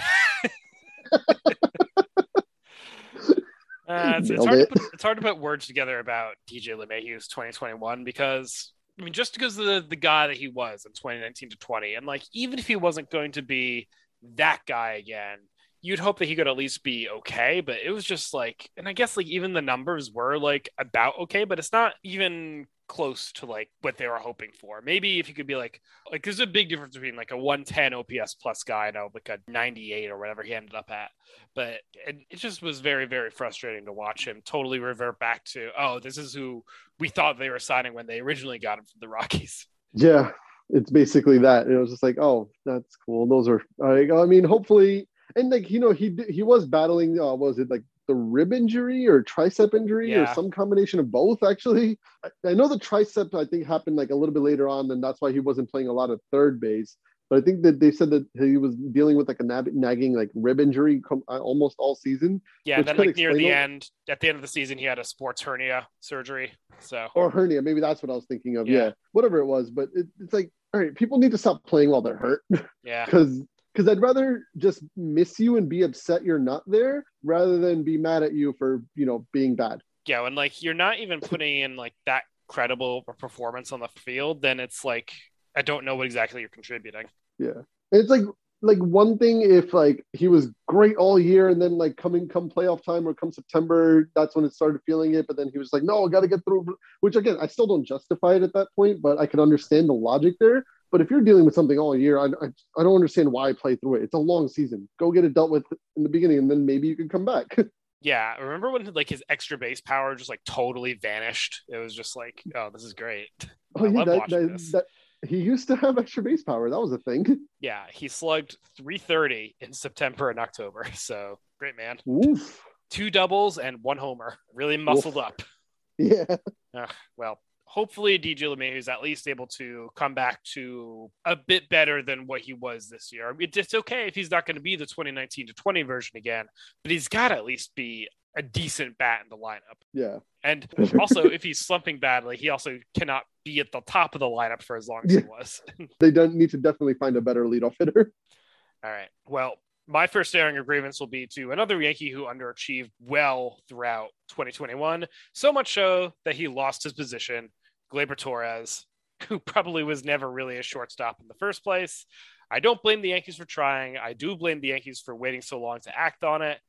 Speaker 4: It's hard to put words together about DJ LeMahieu's 2021 because I mean just because of the guy that he was in 2019 to 20, and like even if he wasn't going to be that guy again, you'd hope that he could at least be okay. But it was just like, and I guess like even the numbers were like about okay, but it's not even close to like what they were hoping for. Maybe if you could be like there's a big difference between like a 110 OPS plus guy and like a 98 or whatever he ended up at. But it just was very, very frustrating to watch him totally revert back to, oh, this is who we thought they were signing when they originally got him from the Rockies.
Speaker 5: Yeah, it's basically that. It was just like, oh, that's cool. Those are, I mean, hopefully, and like, you know, he was battling, was it like the rib injury or tricep injury or some combination of both, actually? I know the tricep, I think, happened like a little bit later on, and that's why he wasn't playing a lot of third base. But I think that they said that he was dealing with like a nagging like rib injury almost all season.
Speaker 4: Yeah, and then like near the end, at the end of the season, he had a sports hernia surgery. Or
Speaker 5: hernia, maybe that's what I was thinking of. Yeah, whatever it was. But it's like, all right, people need to stop playing while they're hurt.
Speaker 4: Yeah,
Speaker 5: because I'd rather just miss you and be upset you're not there rather than be mad at you for, you know, being bad.
Speaker 4: Yeah, and like you're not even putting in like that credible performance on the field, then it's like I don't know what exactly you're contributing.
Speaker 5: Yeah, and it's like one thing if like he was great all year and then like come playoff time or come September, that's when it started feeling it. But then he was like, no, I got to get through. Which again, I still don't justify it at that point, but I can understand the logic there. But if you're dealing with something all year, I don't understand why I play through it. It's a long season. Go get it dealt with in the beginning, and then maybe you can come back.
Speaker 4: Yeah, remember when like his extra base power just like totally vanished? It was just like, oh, this is great.
Speaker 5: Oh yeah, that he used to have extra base power. That was a thing.
Speaker 4: Yeah, he slugged .330 in September and October. So great, man.
Speaker 5: Oof.
Speaker 4: 2 doubles and 1 homer. Really muscled up.
Speaker 5: Yeah.
Speaker 4: Well, hopefully DJ LeMahieu is at least able to come back to a bit better than what he was this year. It's okay if he's not going to be the 2019 to 20 version again, but he's got to at least be a decent bat in the lineup.
Speaker 5: Yeah.
Speaker 4: And also, if he's slumping badly, he also cannot be at the top of the lineup for as long as he was.
Speaker 5: They don't need to definitely find a better leadoff hitter.
Speaker 4: All right. Well, my first airing of grievance will be to another Yankee who underachieved well throughout 2021, so much so that he lost his position, Gleyber Torres, who probably was never really a shortstop in the first place. I don't blame the Yankees for trying. I do blame the Yankees for waiting so long to act on it.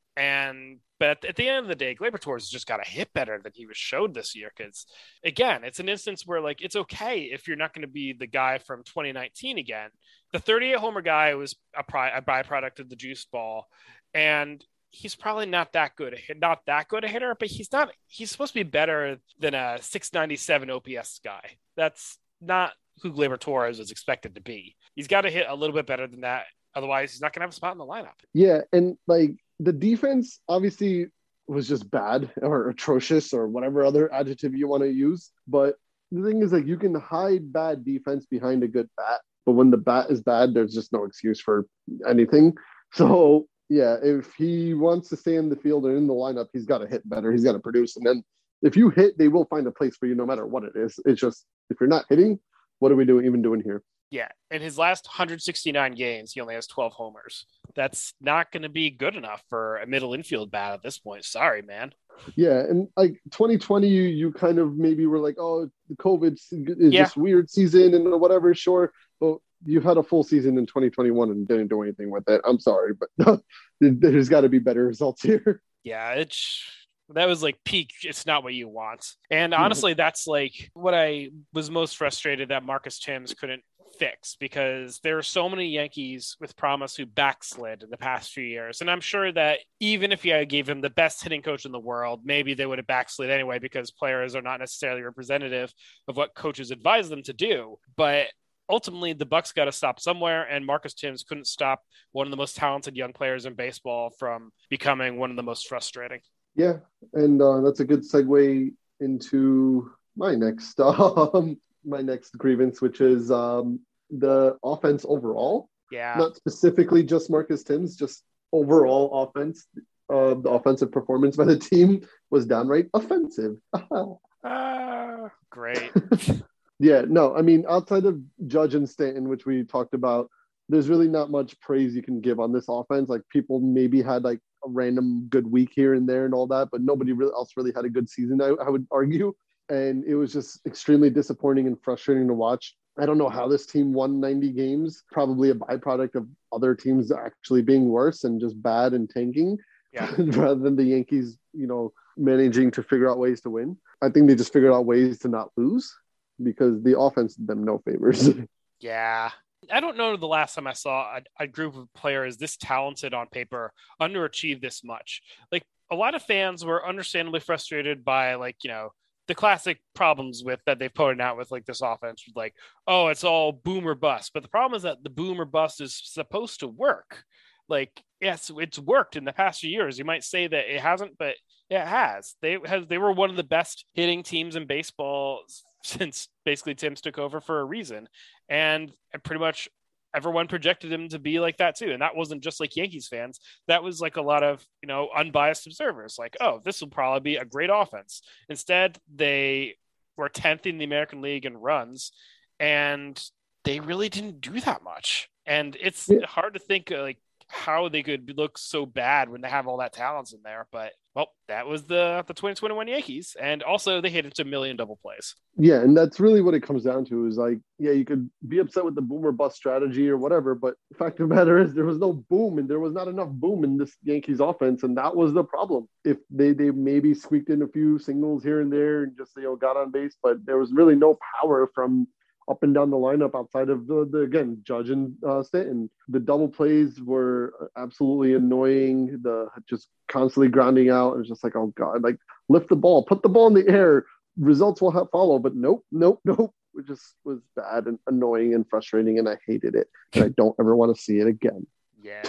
Speaker 4: But at the end of the day, Gleyber Torres just got to hit better than he was showed this year. Because again, it's an instance where like it's okay if you're not going to be the guy from 2019 again. The 38 homer guy was a byproduct of the juice ball, and he's probably not that good a hitter. But he's supposed to be better than a 697 OPS guy. That's not who Gleyber Torres is expected to be. He's got to hit a little bit better than that. Otherwise, he's not going to have a spot in the lineup.
Speaker 5: Yeah, and like the defense obviously was just bad or atrocious or whatever other adjective you want to use. But the thing is, like, you can hide bad defense behind a good bat. But when the bat is bad, there's just no excuse for anything. So, yeah, if he wants to stay in the field and in the lineup, he's got to hit better. He's got to produce. And then if you hit, they will find a place for you no matter what it is. It's just, if you're not hitting, what are we even doing here?
Speaker 4: Yeah, in his last 169 games, he only has 12 homers. That's not going to be good enough for a middle infield bat at this point. Sorry, man.
Speaker 5: Yeah, and like 2020, you kind of maybe were like, oh, the COVID is just weird season and whatever, sure. But you had a full season in 2021 and didn't do anything with it. I'm sorry, but there's got to be better results here.
Speaker 4: Yeah, that was like peak. It's not what you want. And honestly, that's like what I was most frustrated that Marcus Thames couldn't fix, because there are so many Yankees with promise who backslid in the past few years. And I'm sure that even if you gave him the best hitting coach in the world, maybe they would have backslid anyway, because players are not necessarily representative of what coaches advise them to do. But ultimately, the Bucks got to stop somewhere, and Marcus Thames couldn't stop one of the most talented young players in baseball from becoming one of the most frustrating.
Speaker 5: Yeah, and that's a good segue into my next grievance, which is the offense overall.
Speaker 4: Yeah,
Speaker 5: not specifically just Marcus Thames, just overall offense. The offensive performance by the team was downright offensive.
Speaker 4: Great.
Speaker 5: Yeah, no, I mean, outside of Judge and Stanton, which we talked about, there's really not much praise you can give on this offense. Like people maybe had like a random good week here and there and all that, but nobody really else really had a good season, I would argue. And it was just extremely disappointing and frustrating to watch. I don't know how this team won 90 games, probably a byproduct of other teams actually being worse and just bad and tanking rather than the Yankees, managing to figure out ways to win. I think they just figured out ways to not lose because the offense did them no favors.
Speaker 4: Yeah. I don't know the last time I saw a group of players this talented on paper underachieve this much. Like a lot of fans were understandably frustrated by the classic problems with that they've pointed out with like this offense, like, oh, it's all boom or bust. But the problem is that the boom or bust is supposed to work. Like, yes, it's worked in the past few years. You might say that it hasn't, but it has. They were one of the best hitting teams in baseball since basically Tim's took over for a reason. And pretty much everyone projected him to be like that too. And that wasn't just like Yankees fans. That was like a lot of, unbiased observers like, oh, this will probably be a great offense. Instead, they were 10th in the American League in runs, and they really didn't do that much. And it's hard to think like how they could look so bad when they have all that talent in there. But that was the 2021 Yankees. And also they hit into a million double plays.
Speaker 5: Yeah. And that's really what it comes down to is like, yeah, you could be upset with the boom or bust strategy or whatever, but the fact of the matter is there was no boom and there was not enough boom in this Yankees offense. And that was the problem. If they maybe squeaked in a few singles here and there and just, got on base, but there was really no power from up and down the lineup outside of the again, Judge and Stanton. The double plays were absolutely annoying. The just constantly grounding out. It was just like, oh God, like lift the ball, put the ball in the air. Results will follow, but nope. It just was bad and annoying and frustrating, and I hated it. And I don't ever want to see it again.
Speaker 4: Yeah.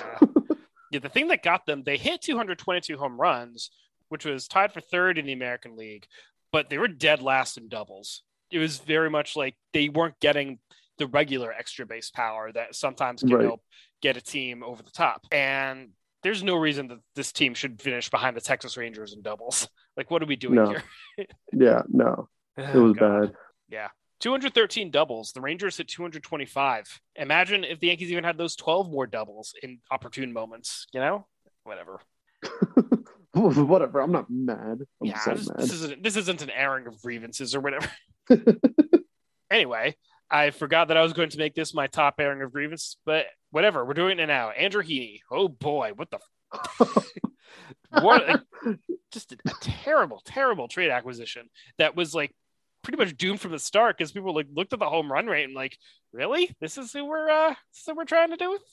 Speaker 4: The thing that got them, they hit 222 home runs, which was tied for third in the American League, but they were dead last in doubles. It was very much like they weren't getting the regular extra base power that sometimes can help get a team over the top. And there's no reason that this team should finish behind the Texas Rangers in doubles. Like, what are we doing here?
Speaker 5: Yeah, no. It was bad.
Speaker 4: Yeah. 213 doubles. The Rangers hit 225. Imagine if the Yankees even had those 12 more doubles in opportune moments, Whatever.
Speaker 5: Whatever. I'm not mad. I'm so mad.
Speaker 4: This isn't an airing of grievances or whatever. Anyway, I forgot that I was going to make this my top airing of grievance, but whatever. We're doing it now. Andrew Heaney. Oh boy, what the what? Just a terrible, terrible trade acquisition that was like pretty much doomed from the start because people like looked at the home run rate and like, really, this is who we're trying to do?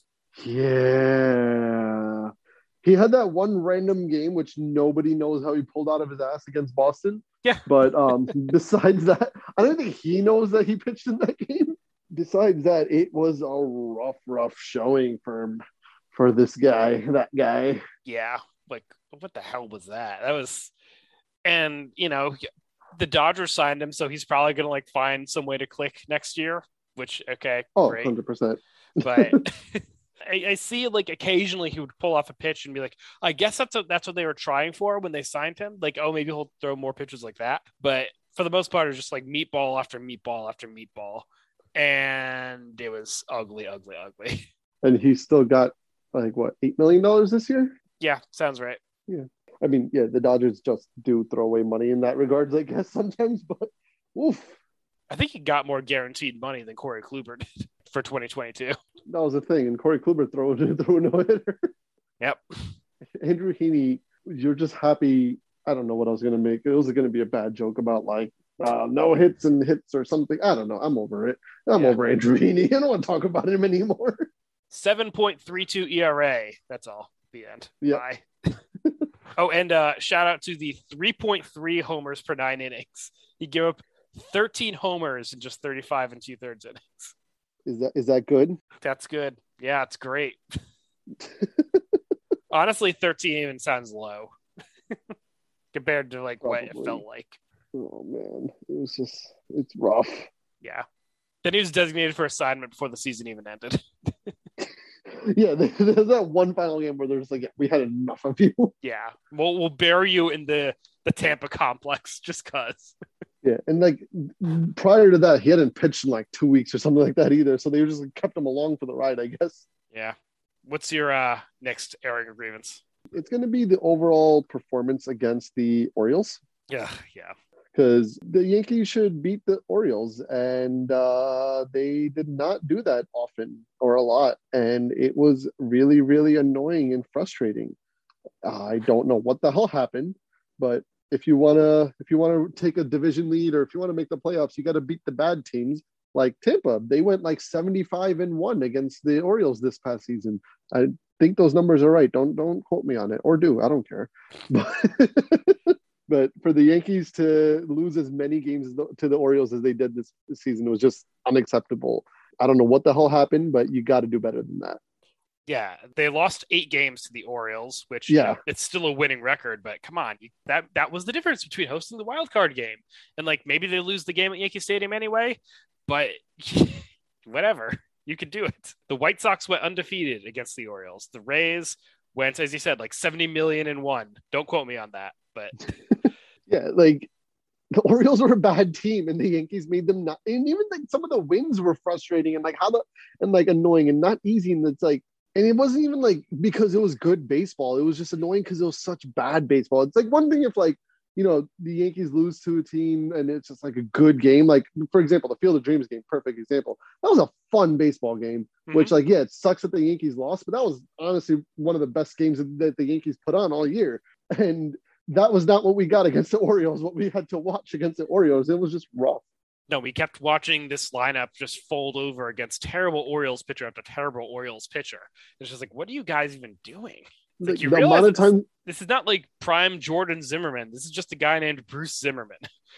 Speaker 5: Yeah. He had that one random game, which nobody knows how he pulled out of his ass against Boston.
Speaker 4: Yeah.
Speaker 5: But besides that, I don't think he knows that he pitched in that game. Besides that, it was a rough showing for this guy, that guy.
Speaker 4: Yeah. Like, what the hell was that? That was, and, the Dodgers signed him, so he's probably going to like find some way to click next year, which, okay.
Speaker 5: Oh,
Speaker 4: great.
Speaker 5: 100%.
Speaker 4: But I see like occasionally he would pull off a pitch and be like, I guess that's what they were trying for when they signed him. Like, oh, maybe he'll throw more pitches like that. But for the most part, it was just like meatball after meatball after meatball. And it was ugly.
Speaker 5: And he still got like what, $8 million this year?
Speaker 4: Yeah, sounds right.
Speaker 5: Yeah. I mean, yeah, the Dodgers just do throw away money in that regards, I guess, sometimes, but oof.
Speaker 4: I think he got more guaranteed money than Corey Kluber did for 2022.
Speaker 5: That was the thing. And Corey Kluber threw a no-hitter.
Speaker 4: Yep.
Speaker 5: Andrew Heaney, you're just happy. I don't know what I was going to make. It was going to be a bad joke about like no hits and hits or something. I don't know. I'm over it. I'm over Andrew Heaney. I don't want to talk about him anymore.
Speaker 4: 7.32 ERA. That's all. The end.
Speaker 5: Yeah.
Speaker 4: Bye. Oh, and shout out to the 3.3 homers per 9 innings. He gave up 13 homers in just 35 and 2/3 innings.
Speaker 5: Is that good?
Speaker 4: That's good. Yeah, it's great. Honestly, 13 even sounds low compared to like what it felt like.
Speaker 5: Oh man, it's rough.
Speaker 4: Yeah. Then he was designated for assignment before the season even ended.
Speaker 5: Yeah, there's that one final game where there's like, we had enough of you.
Speaker 4: Yeah, we'll bury you in the Tampa complex just cause.
Speaker 5: Yeah, and like prior to that, he hadn't pitched in like 2 weeks or something like that either. So they just kept him along for the ride, I guess.
Speaker 4: Yeah. What's your next airing of grievance?
Speaker 5: It's going to be the overall performance against the Orioles.
Speaker 4: Yeah, yeah.
Speaker 5: Because the Yankees should beat the Orioles, and they did not do that often or a lot, and it was really, really annoying and frustrating. I don't know what the hell happened, but if you wanna take a division lead or if you want to make the playoffs, you got to beat the bad teams like Tampa. They went like 75-1 against the Orioles this past season. I think those numbers are right. Don't quote me on it, or do. I don't care. But for the Yankees to lose as many games to the Orioles as they did this season was just unacceptable. I don't know what the hell happened, but you got to do better than that.
Speaker 4: Yeah, they lost 8 games to the Orioles, which it's still a winning record. But come on, that was the difference between hosting the wild card game and like maybe they lose the game at Yankee Stadium anyway. But whatever, you could do it. The White Sox went undefeated against the Orioles. The Rays went, as you said, like 70 million and one. Don't quote me on that, but
Speaker 5: yeah, like the Orioles were a bad team and the Yankees made them not. And even like some of the wins were frustrating and like annoying and not easy. And it's like, and it wasn't even like because it was good baseball. It was just annoying because it was such bad baseball. It's like one thing if like, you know, the Yankees lose to a team and it's just like a good game. Like, for example, the Field of Dreams game, perfect example. That was a fun baseball game, which like, yeah, it sucks that the Yankees lost, but that was honestly one of the best games that the Yankees put on all year. And that was not what we got against the Orioles, what we had to watch against the Orioles. It was just rough.
Speaker 4: No, we kept watching this lineup just fold over against terrible Orioles pitcher after terrible Orioles pitcher. It's just like, what are you guys even doing? Like, you realize this is not like prime Jordan Zimmerman. This is just a guy named Bruce Zimmerman.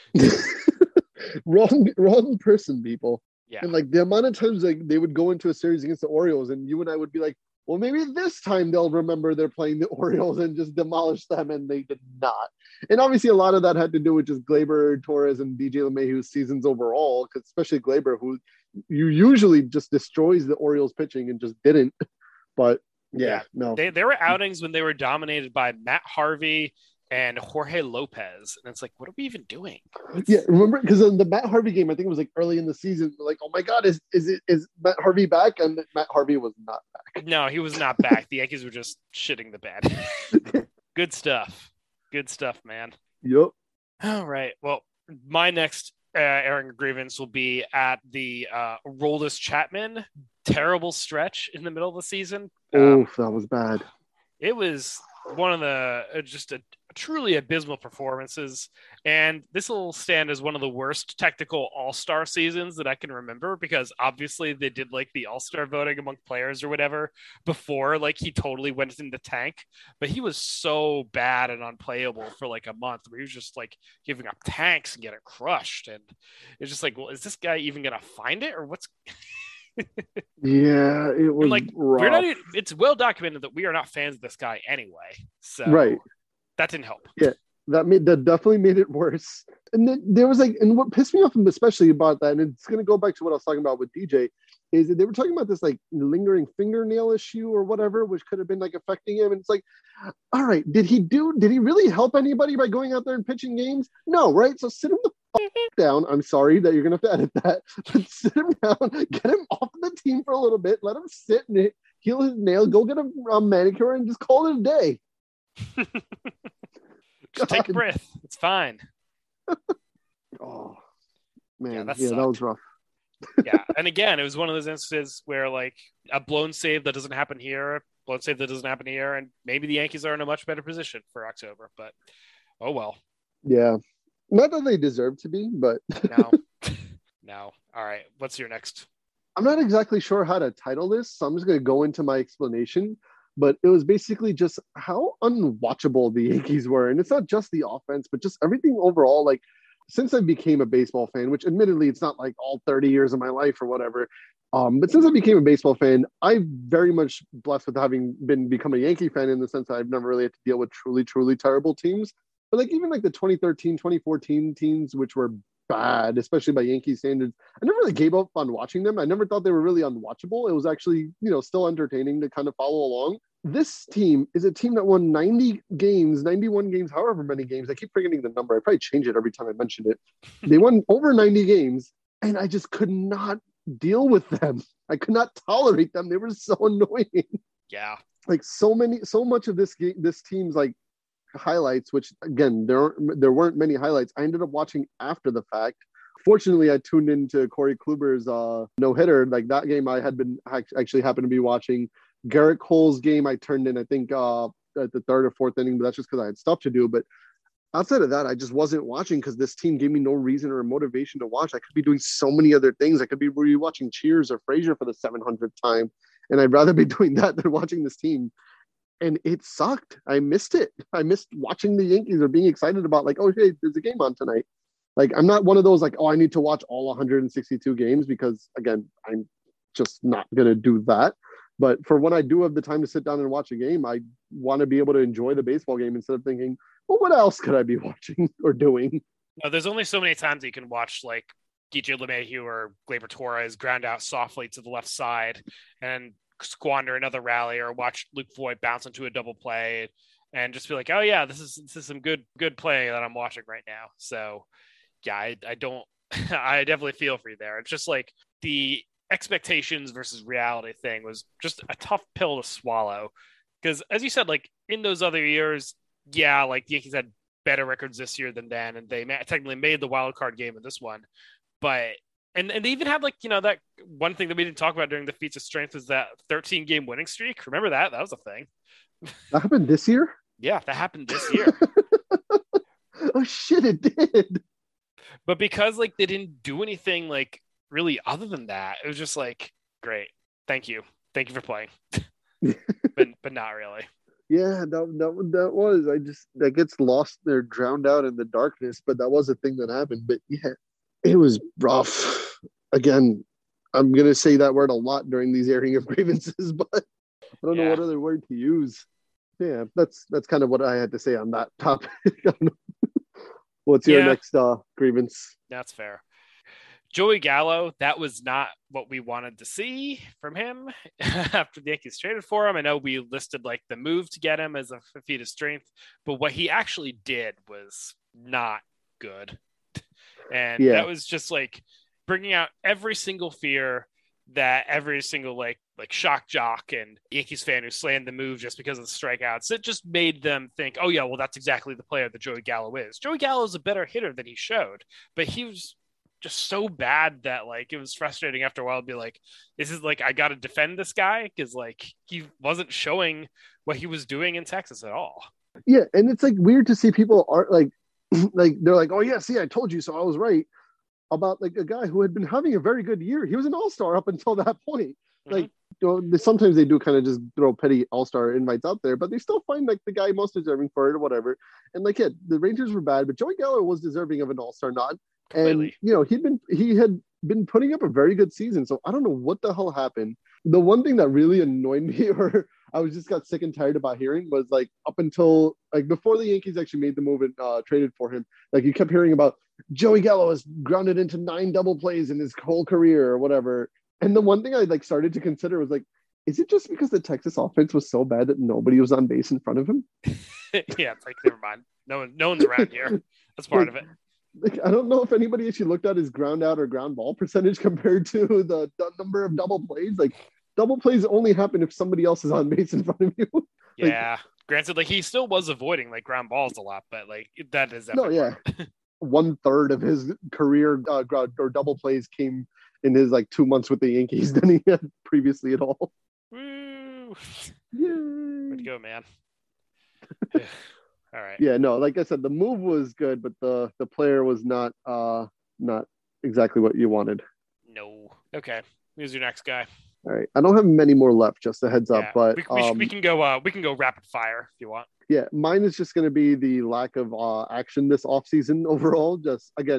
Speaker 5: wrong person, people.
Speaker 4: Yeah.
Speaker 5: And like the amount of times like they would go into a series against the Orioles and you and I would be like, well, maybe this time they'll remember they're playing the Orioles and just demolish them, and they did not. And obviously a lot of that had to do with just Gleyber, Torres, and DJ LeMahieu's seasons overall, because especially Gleyber, who you usually just destroys the Orioles pitching and just didn't. But yeah. No.
Speaker 4: There were outings when they were dominated by Matt Harvey and Jorge Lopez. And it's like, what are we even doing?
Speaker 5: Yeah, remember? Because in the Matt Harvey game, I think it was like early in the season, like, oh my God, is Matt Harvey back? And Matt Harvey was not back.
Speaker 4: No, he was not back. The Yankees were just shitting the bed. Good stuff. Good stuff, man.
Speaker 5: Yep.
Speaker 4: All right. Well, my next airing grievance will be at the Aroldis Chapman terrible stretch in the middle of the season.
Speaker 5: Oh, that was bad.
Speaker 4: It was one of the just a truly abysmal performances, and this will stand as one of the worst technical all-star seasons that I can remember, because obviously they did like the all-star voting among players or whatever before like he totally went in the tank, but he was so bad and unplayable for like a month where he was just like giving up tanks and getting crushed, and it's just like, well, is this guy even gonna find it or what's
Speaker 5: Yeah, it was
Speaker 4: like
Speaker 5: rough.
Speaker 4: we're not even, it's well documented that we are not fans of this guy anyway, so
Speaker 5: right.
Speaker 4: That didn't help.
Speaker 5: Yeah, that definitely made it worse. And then there was like, and what pissed me off especially about that, and it's going to go back to what I was talking about with DJ, is that they were talking about this like lingering fingernail issue or whatever, which could have been like affecting him. And it's like, all right, did he really help anybody by going out there and pitching games? No, right? So sit him the fuck down. I'm sorry that you're going to have to edit that, but sit him down, get him off the team for a little bit, let him sit and heal his nail, go get a manicure, and just call it a day.
Speaker 4: Just take a breath. It's fine.
Speaker 5: Oh man,
Speaker 4: that
Speaker 5: was rough.
Speaker 4: Yeah, and again, it was one of those instances where like a blown save that doesn't happen here, and maybe the Yankees are in a much better position for October. But oh well.
Speaker 5: Yeah, not that they deserve to be, but
Speaker 4: no. All right, what's your next?
Speaker 5: I'm not exactly sure how to title this, so I'm just going to go into my explanation. But it was basically just how unwatchable the Yankees were. And it's not just the offense, but just everything overall. Like, since I became a baseball fan, which admittedly it's not like all 30 years of my life or whatever, but since I became a baseball fan, I'm very much blessed with having become a Yankee fan in the sense that I've never really had to deal with truly, truly terrible teams. But like even like the 2013, 2014 teams, which were bad, especially by Yankee standards, I never really gave up on watching them. I never thought they were really unwatchable. It was actually, still entertaining to kind of follow along. this team is a team that won 90 games, 91 games, however many games. I keep forgetting the number. I probably change it every time I mention it. They won over 90 games, and I just could not deal with them. I could not tolerate them. They were so annoying.
Speaker 4: Yeah.
Speaker 5: Like so much of this team's like highlights, which again, there weren't many highlights. I ended up watching after the fact. Fortunately, I tuned into Corey Kluber's no-hitter. Like that game I had been actually happened to be watching. Garrett Cole's game I turned in, I think, at the third or fourth inning, but that's just because I had stuff to do. But outside of that, I just wasn't watching because this team gave me no reason or motivation to watch. I could be doing so many other things. I could be rewatching Cheers or Frasier for the 700th time, and I'd rather be doing that than watching this team. And it sucked. I missed it. I missed watching the Yankees or being excited about like, oh, hey, there's a game on tonight. Like, I'm not one of those like, oh, I need to watch all 162 games because, again, I'm just not going to do that. But for when I do have the time to sit down and watch a game, I want to be able to enjoy the baseball game instead of thinking, well, what else could I be watching or doing?
Speaker 4: No, there's only so many times you can watch like DJ LeMahieu or Gleyber Torres ground out softly to the left side and squander another rally, or watch Luke Voigt bounce into a double play and just be like, oh yeah, this is some good play that I'm watching right now. So yeah, I don't I definitely feel for you there. It's just like the expectations versus reality thing was just a tough pill to swallow. Because as you said, like in those other years, yeah, like the Yankees had better records this year than then, and they technically made the wild card game in this one. But and they even had like, you know, that one thing that we didn't talk about during the feats of strength was that 13 game winning streak. Remember that? That was a thing.
Speaker 5: That happened this year?
Speaker 4: Yeah, that happened this year.
Speaker 5: Oh shit, it did.
Speaker 4: But because like they didn't do anything like really other than that, it was just like, great, thank you for playing. but not really.
Speaker 5: Yeah, that was. That gets lost there, drowned out in the darkness. But that was a thing that happened. But yeah, it was rough. Again, I'm gonna say that word a lot during these airing of grievances, but I don't know what other word to use. Yeah, that's kind of what I had to say on that topic. What's your next grievance?
Speaker 4: That's fair. Joey Gallo, that was not what we wanted to see from him after the Yankees traded for him. I know we listed like the move to get him as a feat of strength, but what he actually did was not good. And that was just like bringing out every single fear that every single like shock jock and Yankees fan who slammed the move just because of the strikeouts, it just made them think, oh yeah, well, that's exactly the player that Joey Gallo is. Joey Gallo is a better hitter than he showed, but he was just so bad that like it was frustrating after a while to be like, this is like, I got to defend this guy because like he wasn't showing what he was doing in Texas at all.
Speaker 5: Yeah, and it's like weird to see people are like they're like, oh yeah, see, I told you so, I was right about like a guy who had been having a very good year. He was an all-star up until that point. Like, you know, sometimes they do kind of just throw petty all-star invites out there, but they still find like the guy most deserving for it or whatever. And like, yeah, the Rangers were bad, but Joey Gallo was deserving of an all-star nod. And you know, he had been putting up a very good season. So I don't know what the hell happened. The one thing that really annoyed me, or I was just got sick and tired about hearing, was like up until like before the Yankees actually made the move and traded for him, like you kept hearing about Joey Gallo has grounded into 9 double plays in his whole career or whatever. And the one thing I like started to consider was like, is it just because the Texas offense was so bad that nobody was on base in front of him?
Speaker 4: Yeah, it's like, never mind. No one's around here. That's part of it.
Speaker 5: Like, I don't know if anybody actually looked at his ground out or ground ball percentage compared to the number of double plays. Like, double plays only happen if somebody else is on base in front of you.
Speaker 4: Yeah. Granted, like he still was avoiding like ground balls a lot, but like that is
Speaker 5: no, yeah. 1/3 of his career ground or double plays came in his like 2 months with the Yankees than he had previously at all.
Speaker 4: Woo!
Speaker 5: Yay!
Speaker 4: Way to go, man. All right.
Speaker 5: Yeah, no, like I said, the move was good, but the player was not exactly what you wanted.
Speaker 4: No. Okay. Who's your next guy?
Speaker 5: All right. I don't have many more left, just a heads up, but
Speaker 4: we can go rapid fire if you want.
Speaker 5: Yeah, mine is just going to be the lack of action this offseason overall. Just again,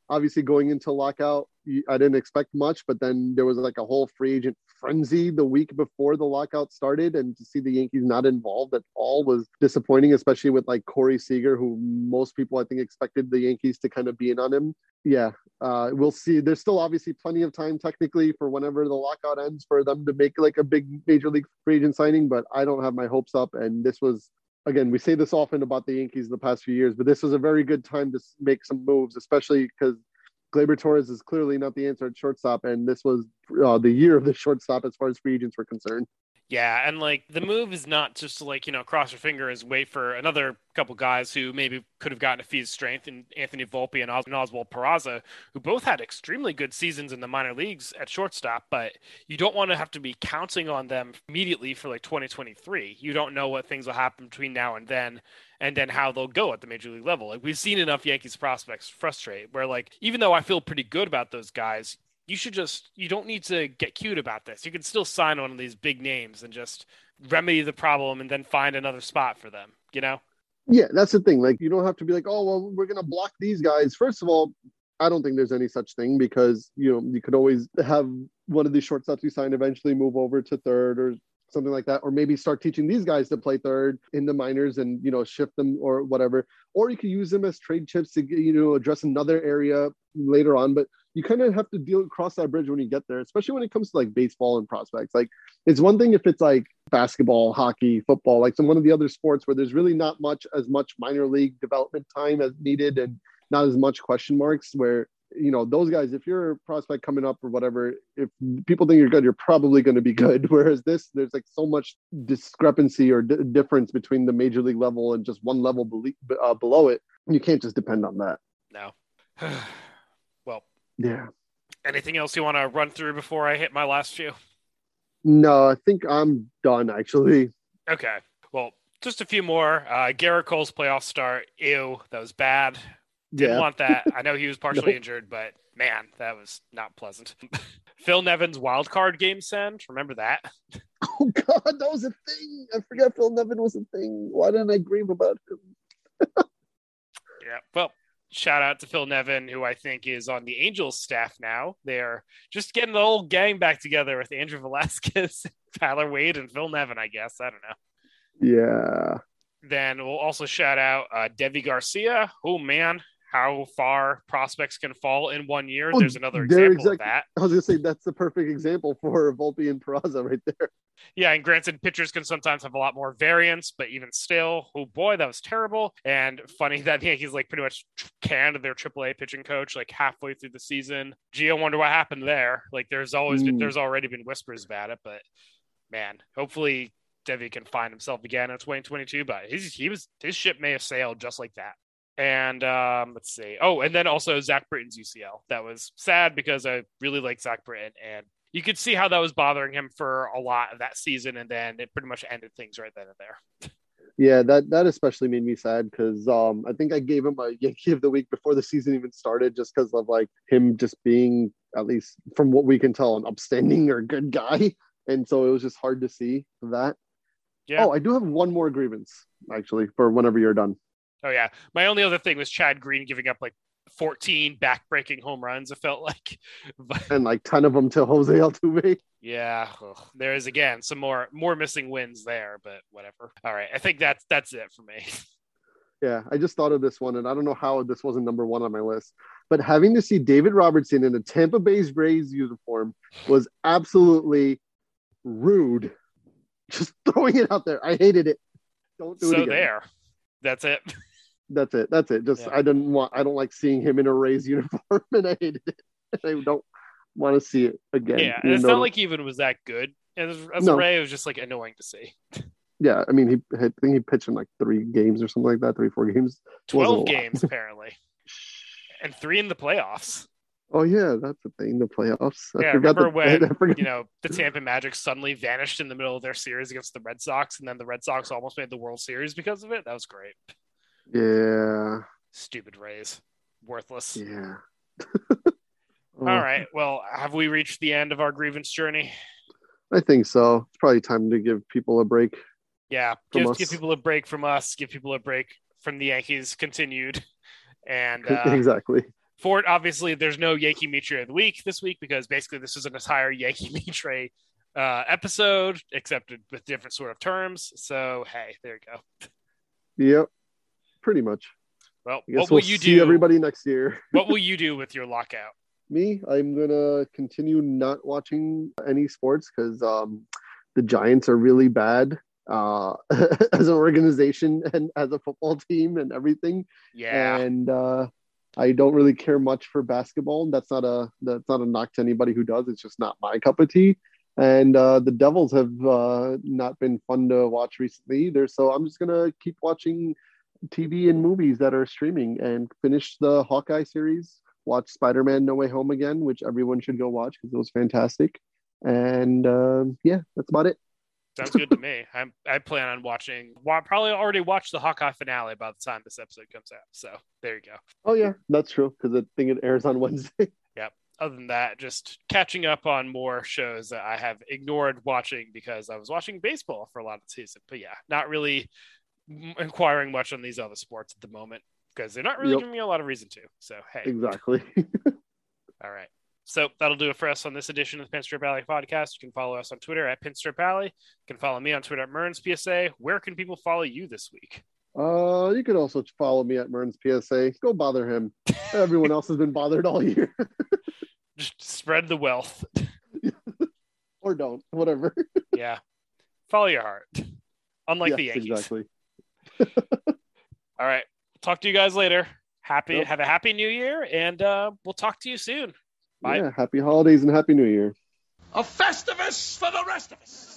Speaker 5: obviously going into lockout, I didn't expect much, but then there was like a whole free agent frenzy the week before the lockout started, and to see the Yankees not involved at all was disappointing, especially with like Corey Seager, who most people I think expected the Yankees to kind of be in on him. Yeah, we'll see. There's still obviously plenty of time technically for whenever the lockout ends for them to make like a big major league free agent signing, but I don't have my hopes up. And this was, again, we say this often about the Yankees the past few years, but this was a very good time to make some moves, especially because Gleyber Torres is clearly not the answer at shortstop, and this was the year of the shortstop as far as free agents were concerned.
Speaker 4: Yeah, and like the move is not just to like, cross your fingers, wait for another couple guys who maybe could have gotten a feat of strength in Anthony Volpe and Oswald Peraza, who both had extremely good seasons in the minor leagues at shortstop, but you don't want to have to be counting on them immediately for like 2023. You don't know what things will happen between now and then how they'll go at the major league level. Like we've seen enough Yankees prospects frustrate where like, even though I feel pretty good about those guys, you don't need to get cute about this. You can still sign one of these big names and just remedy the problem and then find another spot for them,
Speaker 5: Yeah, that's the thing. Like, you don't have to be like, oh, well, we're going to block these guys. First of all, I don't think there's any such thing because, you could always have one of these shortstops you sign eventually move over to third or something like that, or maybe start teaching these guys to play third in the minors and, shift them or whatever. Or you could use them as trade chips to, address another area later on. But you kind of have to cross that bridge when you get there, especially when it comes to like baseball and prospects. Like it's one thing if it's like basketball, hockey, football, like some one of the other sports where there's really not as much minor league development time as needed and not as much question marks where, those guys, if you're a prospect coming up or whatever, if people think you're good, you're probably going to be good. Whereas there's like so much discrepancy or difference between the major league level and just one level below it. You can't just depend on that.
Speaker 4: No. Well,
Speaker 5: yeah.
Speaker 4: Anything else you want to run through before I hit my last few?
Speaker 5: No, I think I'm done actually.
Speaker 4: Okay. Well, just a few more. Garrett Cole's playoff start. Ew, that was bad. Didn't want that. I know he was partially injured, but man, that was not pleasant. Phil Nevin's wild card game send. Remember that?
Speaker 5: Oh God, that was a thing. I forgot Phil Nevin was a thing. Why didn't I grieve about him?
Speaker 4: Yeah. Well, shout out to Phil Nevin, who I think is on the Angels staff now. They're just getting the whole gang back together with Andrew Velasquez, Tyler Wade, and Phil Nevin, I guess. I don't know.
Speaker 5: Yeah.
Speaker 4: Then we'll also shout out Devi Garcia. Oh, man. How far prospects can fall in 1 year. There's another example of that.
Speaker 5: I was going to say that's the perfect example for Volpe and Peraza right there.
Speaker 4: Yeah, and granted, pitchers can sometimes have a lot more variance, but even still, oh boy, that was terrible. And funny that the Yankees like pretty much canned their AAA pitching coach like halfway through the season. Gio, wonder what happened there. Like there's already been whispers about it, but man, hopefully Devi can find himself again in 2022. But his ship may have sailed just like that. And let's see. Oh, and then also Zach Britton's UCL. That was sad because I really like Zach Britton, and you could see how that was bothering him for a lot of that season, and then it pretty much ended things right then and there.
Speaker 5: Yeah, that especially made me sad because I think I gave him a Yankee of the Week before the season even started, just because of like him just being, at least from what we can tell, an upstanding or good guy, and so it was just hard to see that. Yeah. Oh, I do have one more grievance actually for whenever you're done.
Speaker 4: Oh, yeah. My only other thing was Chad Green giving up like 14 back-breaking home runs, it felt like.
Speaker 5: And like 10 of them to Jose Altuve.
Speaker 4: Yeah. Ugh. There is, again, some more missing wins there, but whatever. All right. I think that's it for me.
Speaker 5: Yeah. I just thought of this one, and I don't know how this wasn't number one on my list, but having to see David Robertson in a Tampa Bay Rays uniform was absolutely rude. Just throwing it out there. I hated it. Don't do it again.
Speaker 4: So there. That's it.
Speaker 5: That's it. Just, yeah. I don't like seeing him in a Rays uniform, and I hated it. I don't want to see it again.
Speaker 4: Yeah, and it's not like he even was that good. And as a Ray, it was just like annoying to see.
Speaker 5: Yeah, I mean, I think he pitched in like 3 games or something like that, 3-4 games.
Speaker 4: 12 games apparently, and 3 in the playoffs.
Speaker 5: Oh yeah, that's the thing. The playoffs.
Speaker 4: I remember when the Tampa Magic suddenly vanished in the middle of their series against the Red Sox, and then the Red Sox almost made the World Series because of it. That was great.
Speaker 5: Yeah.
Speaker 4: Stupid Rays, worthless.
Speaker 5: Yeah.
Speaker 4: All right. Well, have we reached the end of our grievance journey?
Speaker 5: I think so. It's probably time to give people a break.
Speaker 4: Yeah, give people a break from us. Give people a break from the Yankees. Continued, and
Speaker 5: exactly.
Speaker 4: Ford, obviously, there's no Yankee Mitre of the week this week because basically this is an entire Yankee Mitre episode, except with different sort of terms. So, hey, there you go.
Speaker 5: Yep, pretty much.
Speaker 4: Well,
Speaker 5: what will you do? Everybody next year.
Speaker 4: What will you do with your lockout?
Speaker 5: Me, I'm gonna continue not watching any sports because the Giants are really bad as an organization and as a football team and everything.
Speaker 4: Yeah,
Speaker 5: and I don't really care much for basketball. That's not a knock to anybody who does. It's just not my cup of tea. And the Devils have not been fun to watch recently either. So I'm just gonna keep watching TV and movies that are streaming and finish the Hawkeye series. Watch Spider-Man No Way Home again, which everyone should go watch because it was fantastic. And yeah, that's about it.
Speaker 4: Sounds good to me. I plan on watching. Probably already watched the Hawkeye finale by the time this episode comes out. So there you go.
Speaker 5: Oh yeah, that's true because I think it airs on Wednesday.
Speaker 4: Yep. Other than that, just catching up on more shows that I have ignored watching because I was watching baseball for a lot of the season. But yeah, not really inquiring much on these other sports at the moment because they're not really giving me a lot of reason to. So hey,
Speaker 5: exactly.
Speaker 4: All right. So that'll do it for us on this edition of the Pinstripe Alley podcast. You can follow us on Twitter at Pinstripe Alley. You can follow me on Twitter at Merns PSA. Where can people follow you this week?
Speaker 5: You can also follow me at Merns PSA. Go bother him. Everyone else has been bothered all year.
Speaker 4: Just spread the wealth.
Speaker 5: Or don't. Whatever.
Speaker 4: Yeah. Follow your heart. Unlike the Yankees.
Speaker 5: Exactly.
Speaker 4: All right. Talk to you guys later. Have a happy new year, and we'll talk to you soon. Bye.
Speaker 5: Yeah, happy holidays and happy new year.
Speaker 8: A Festivus for the rest of us.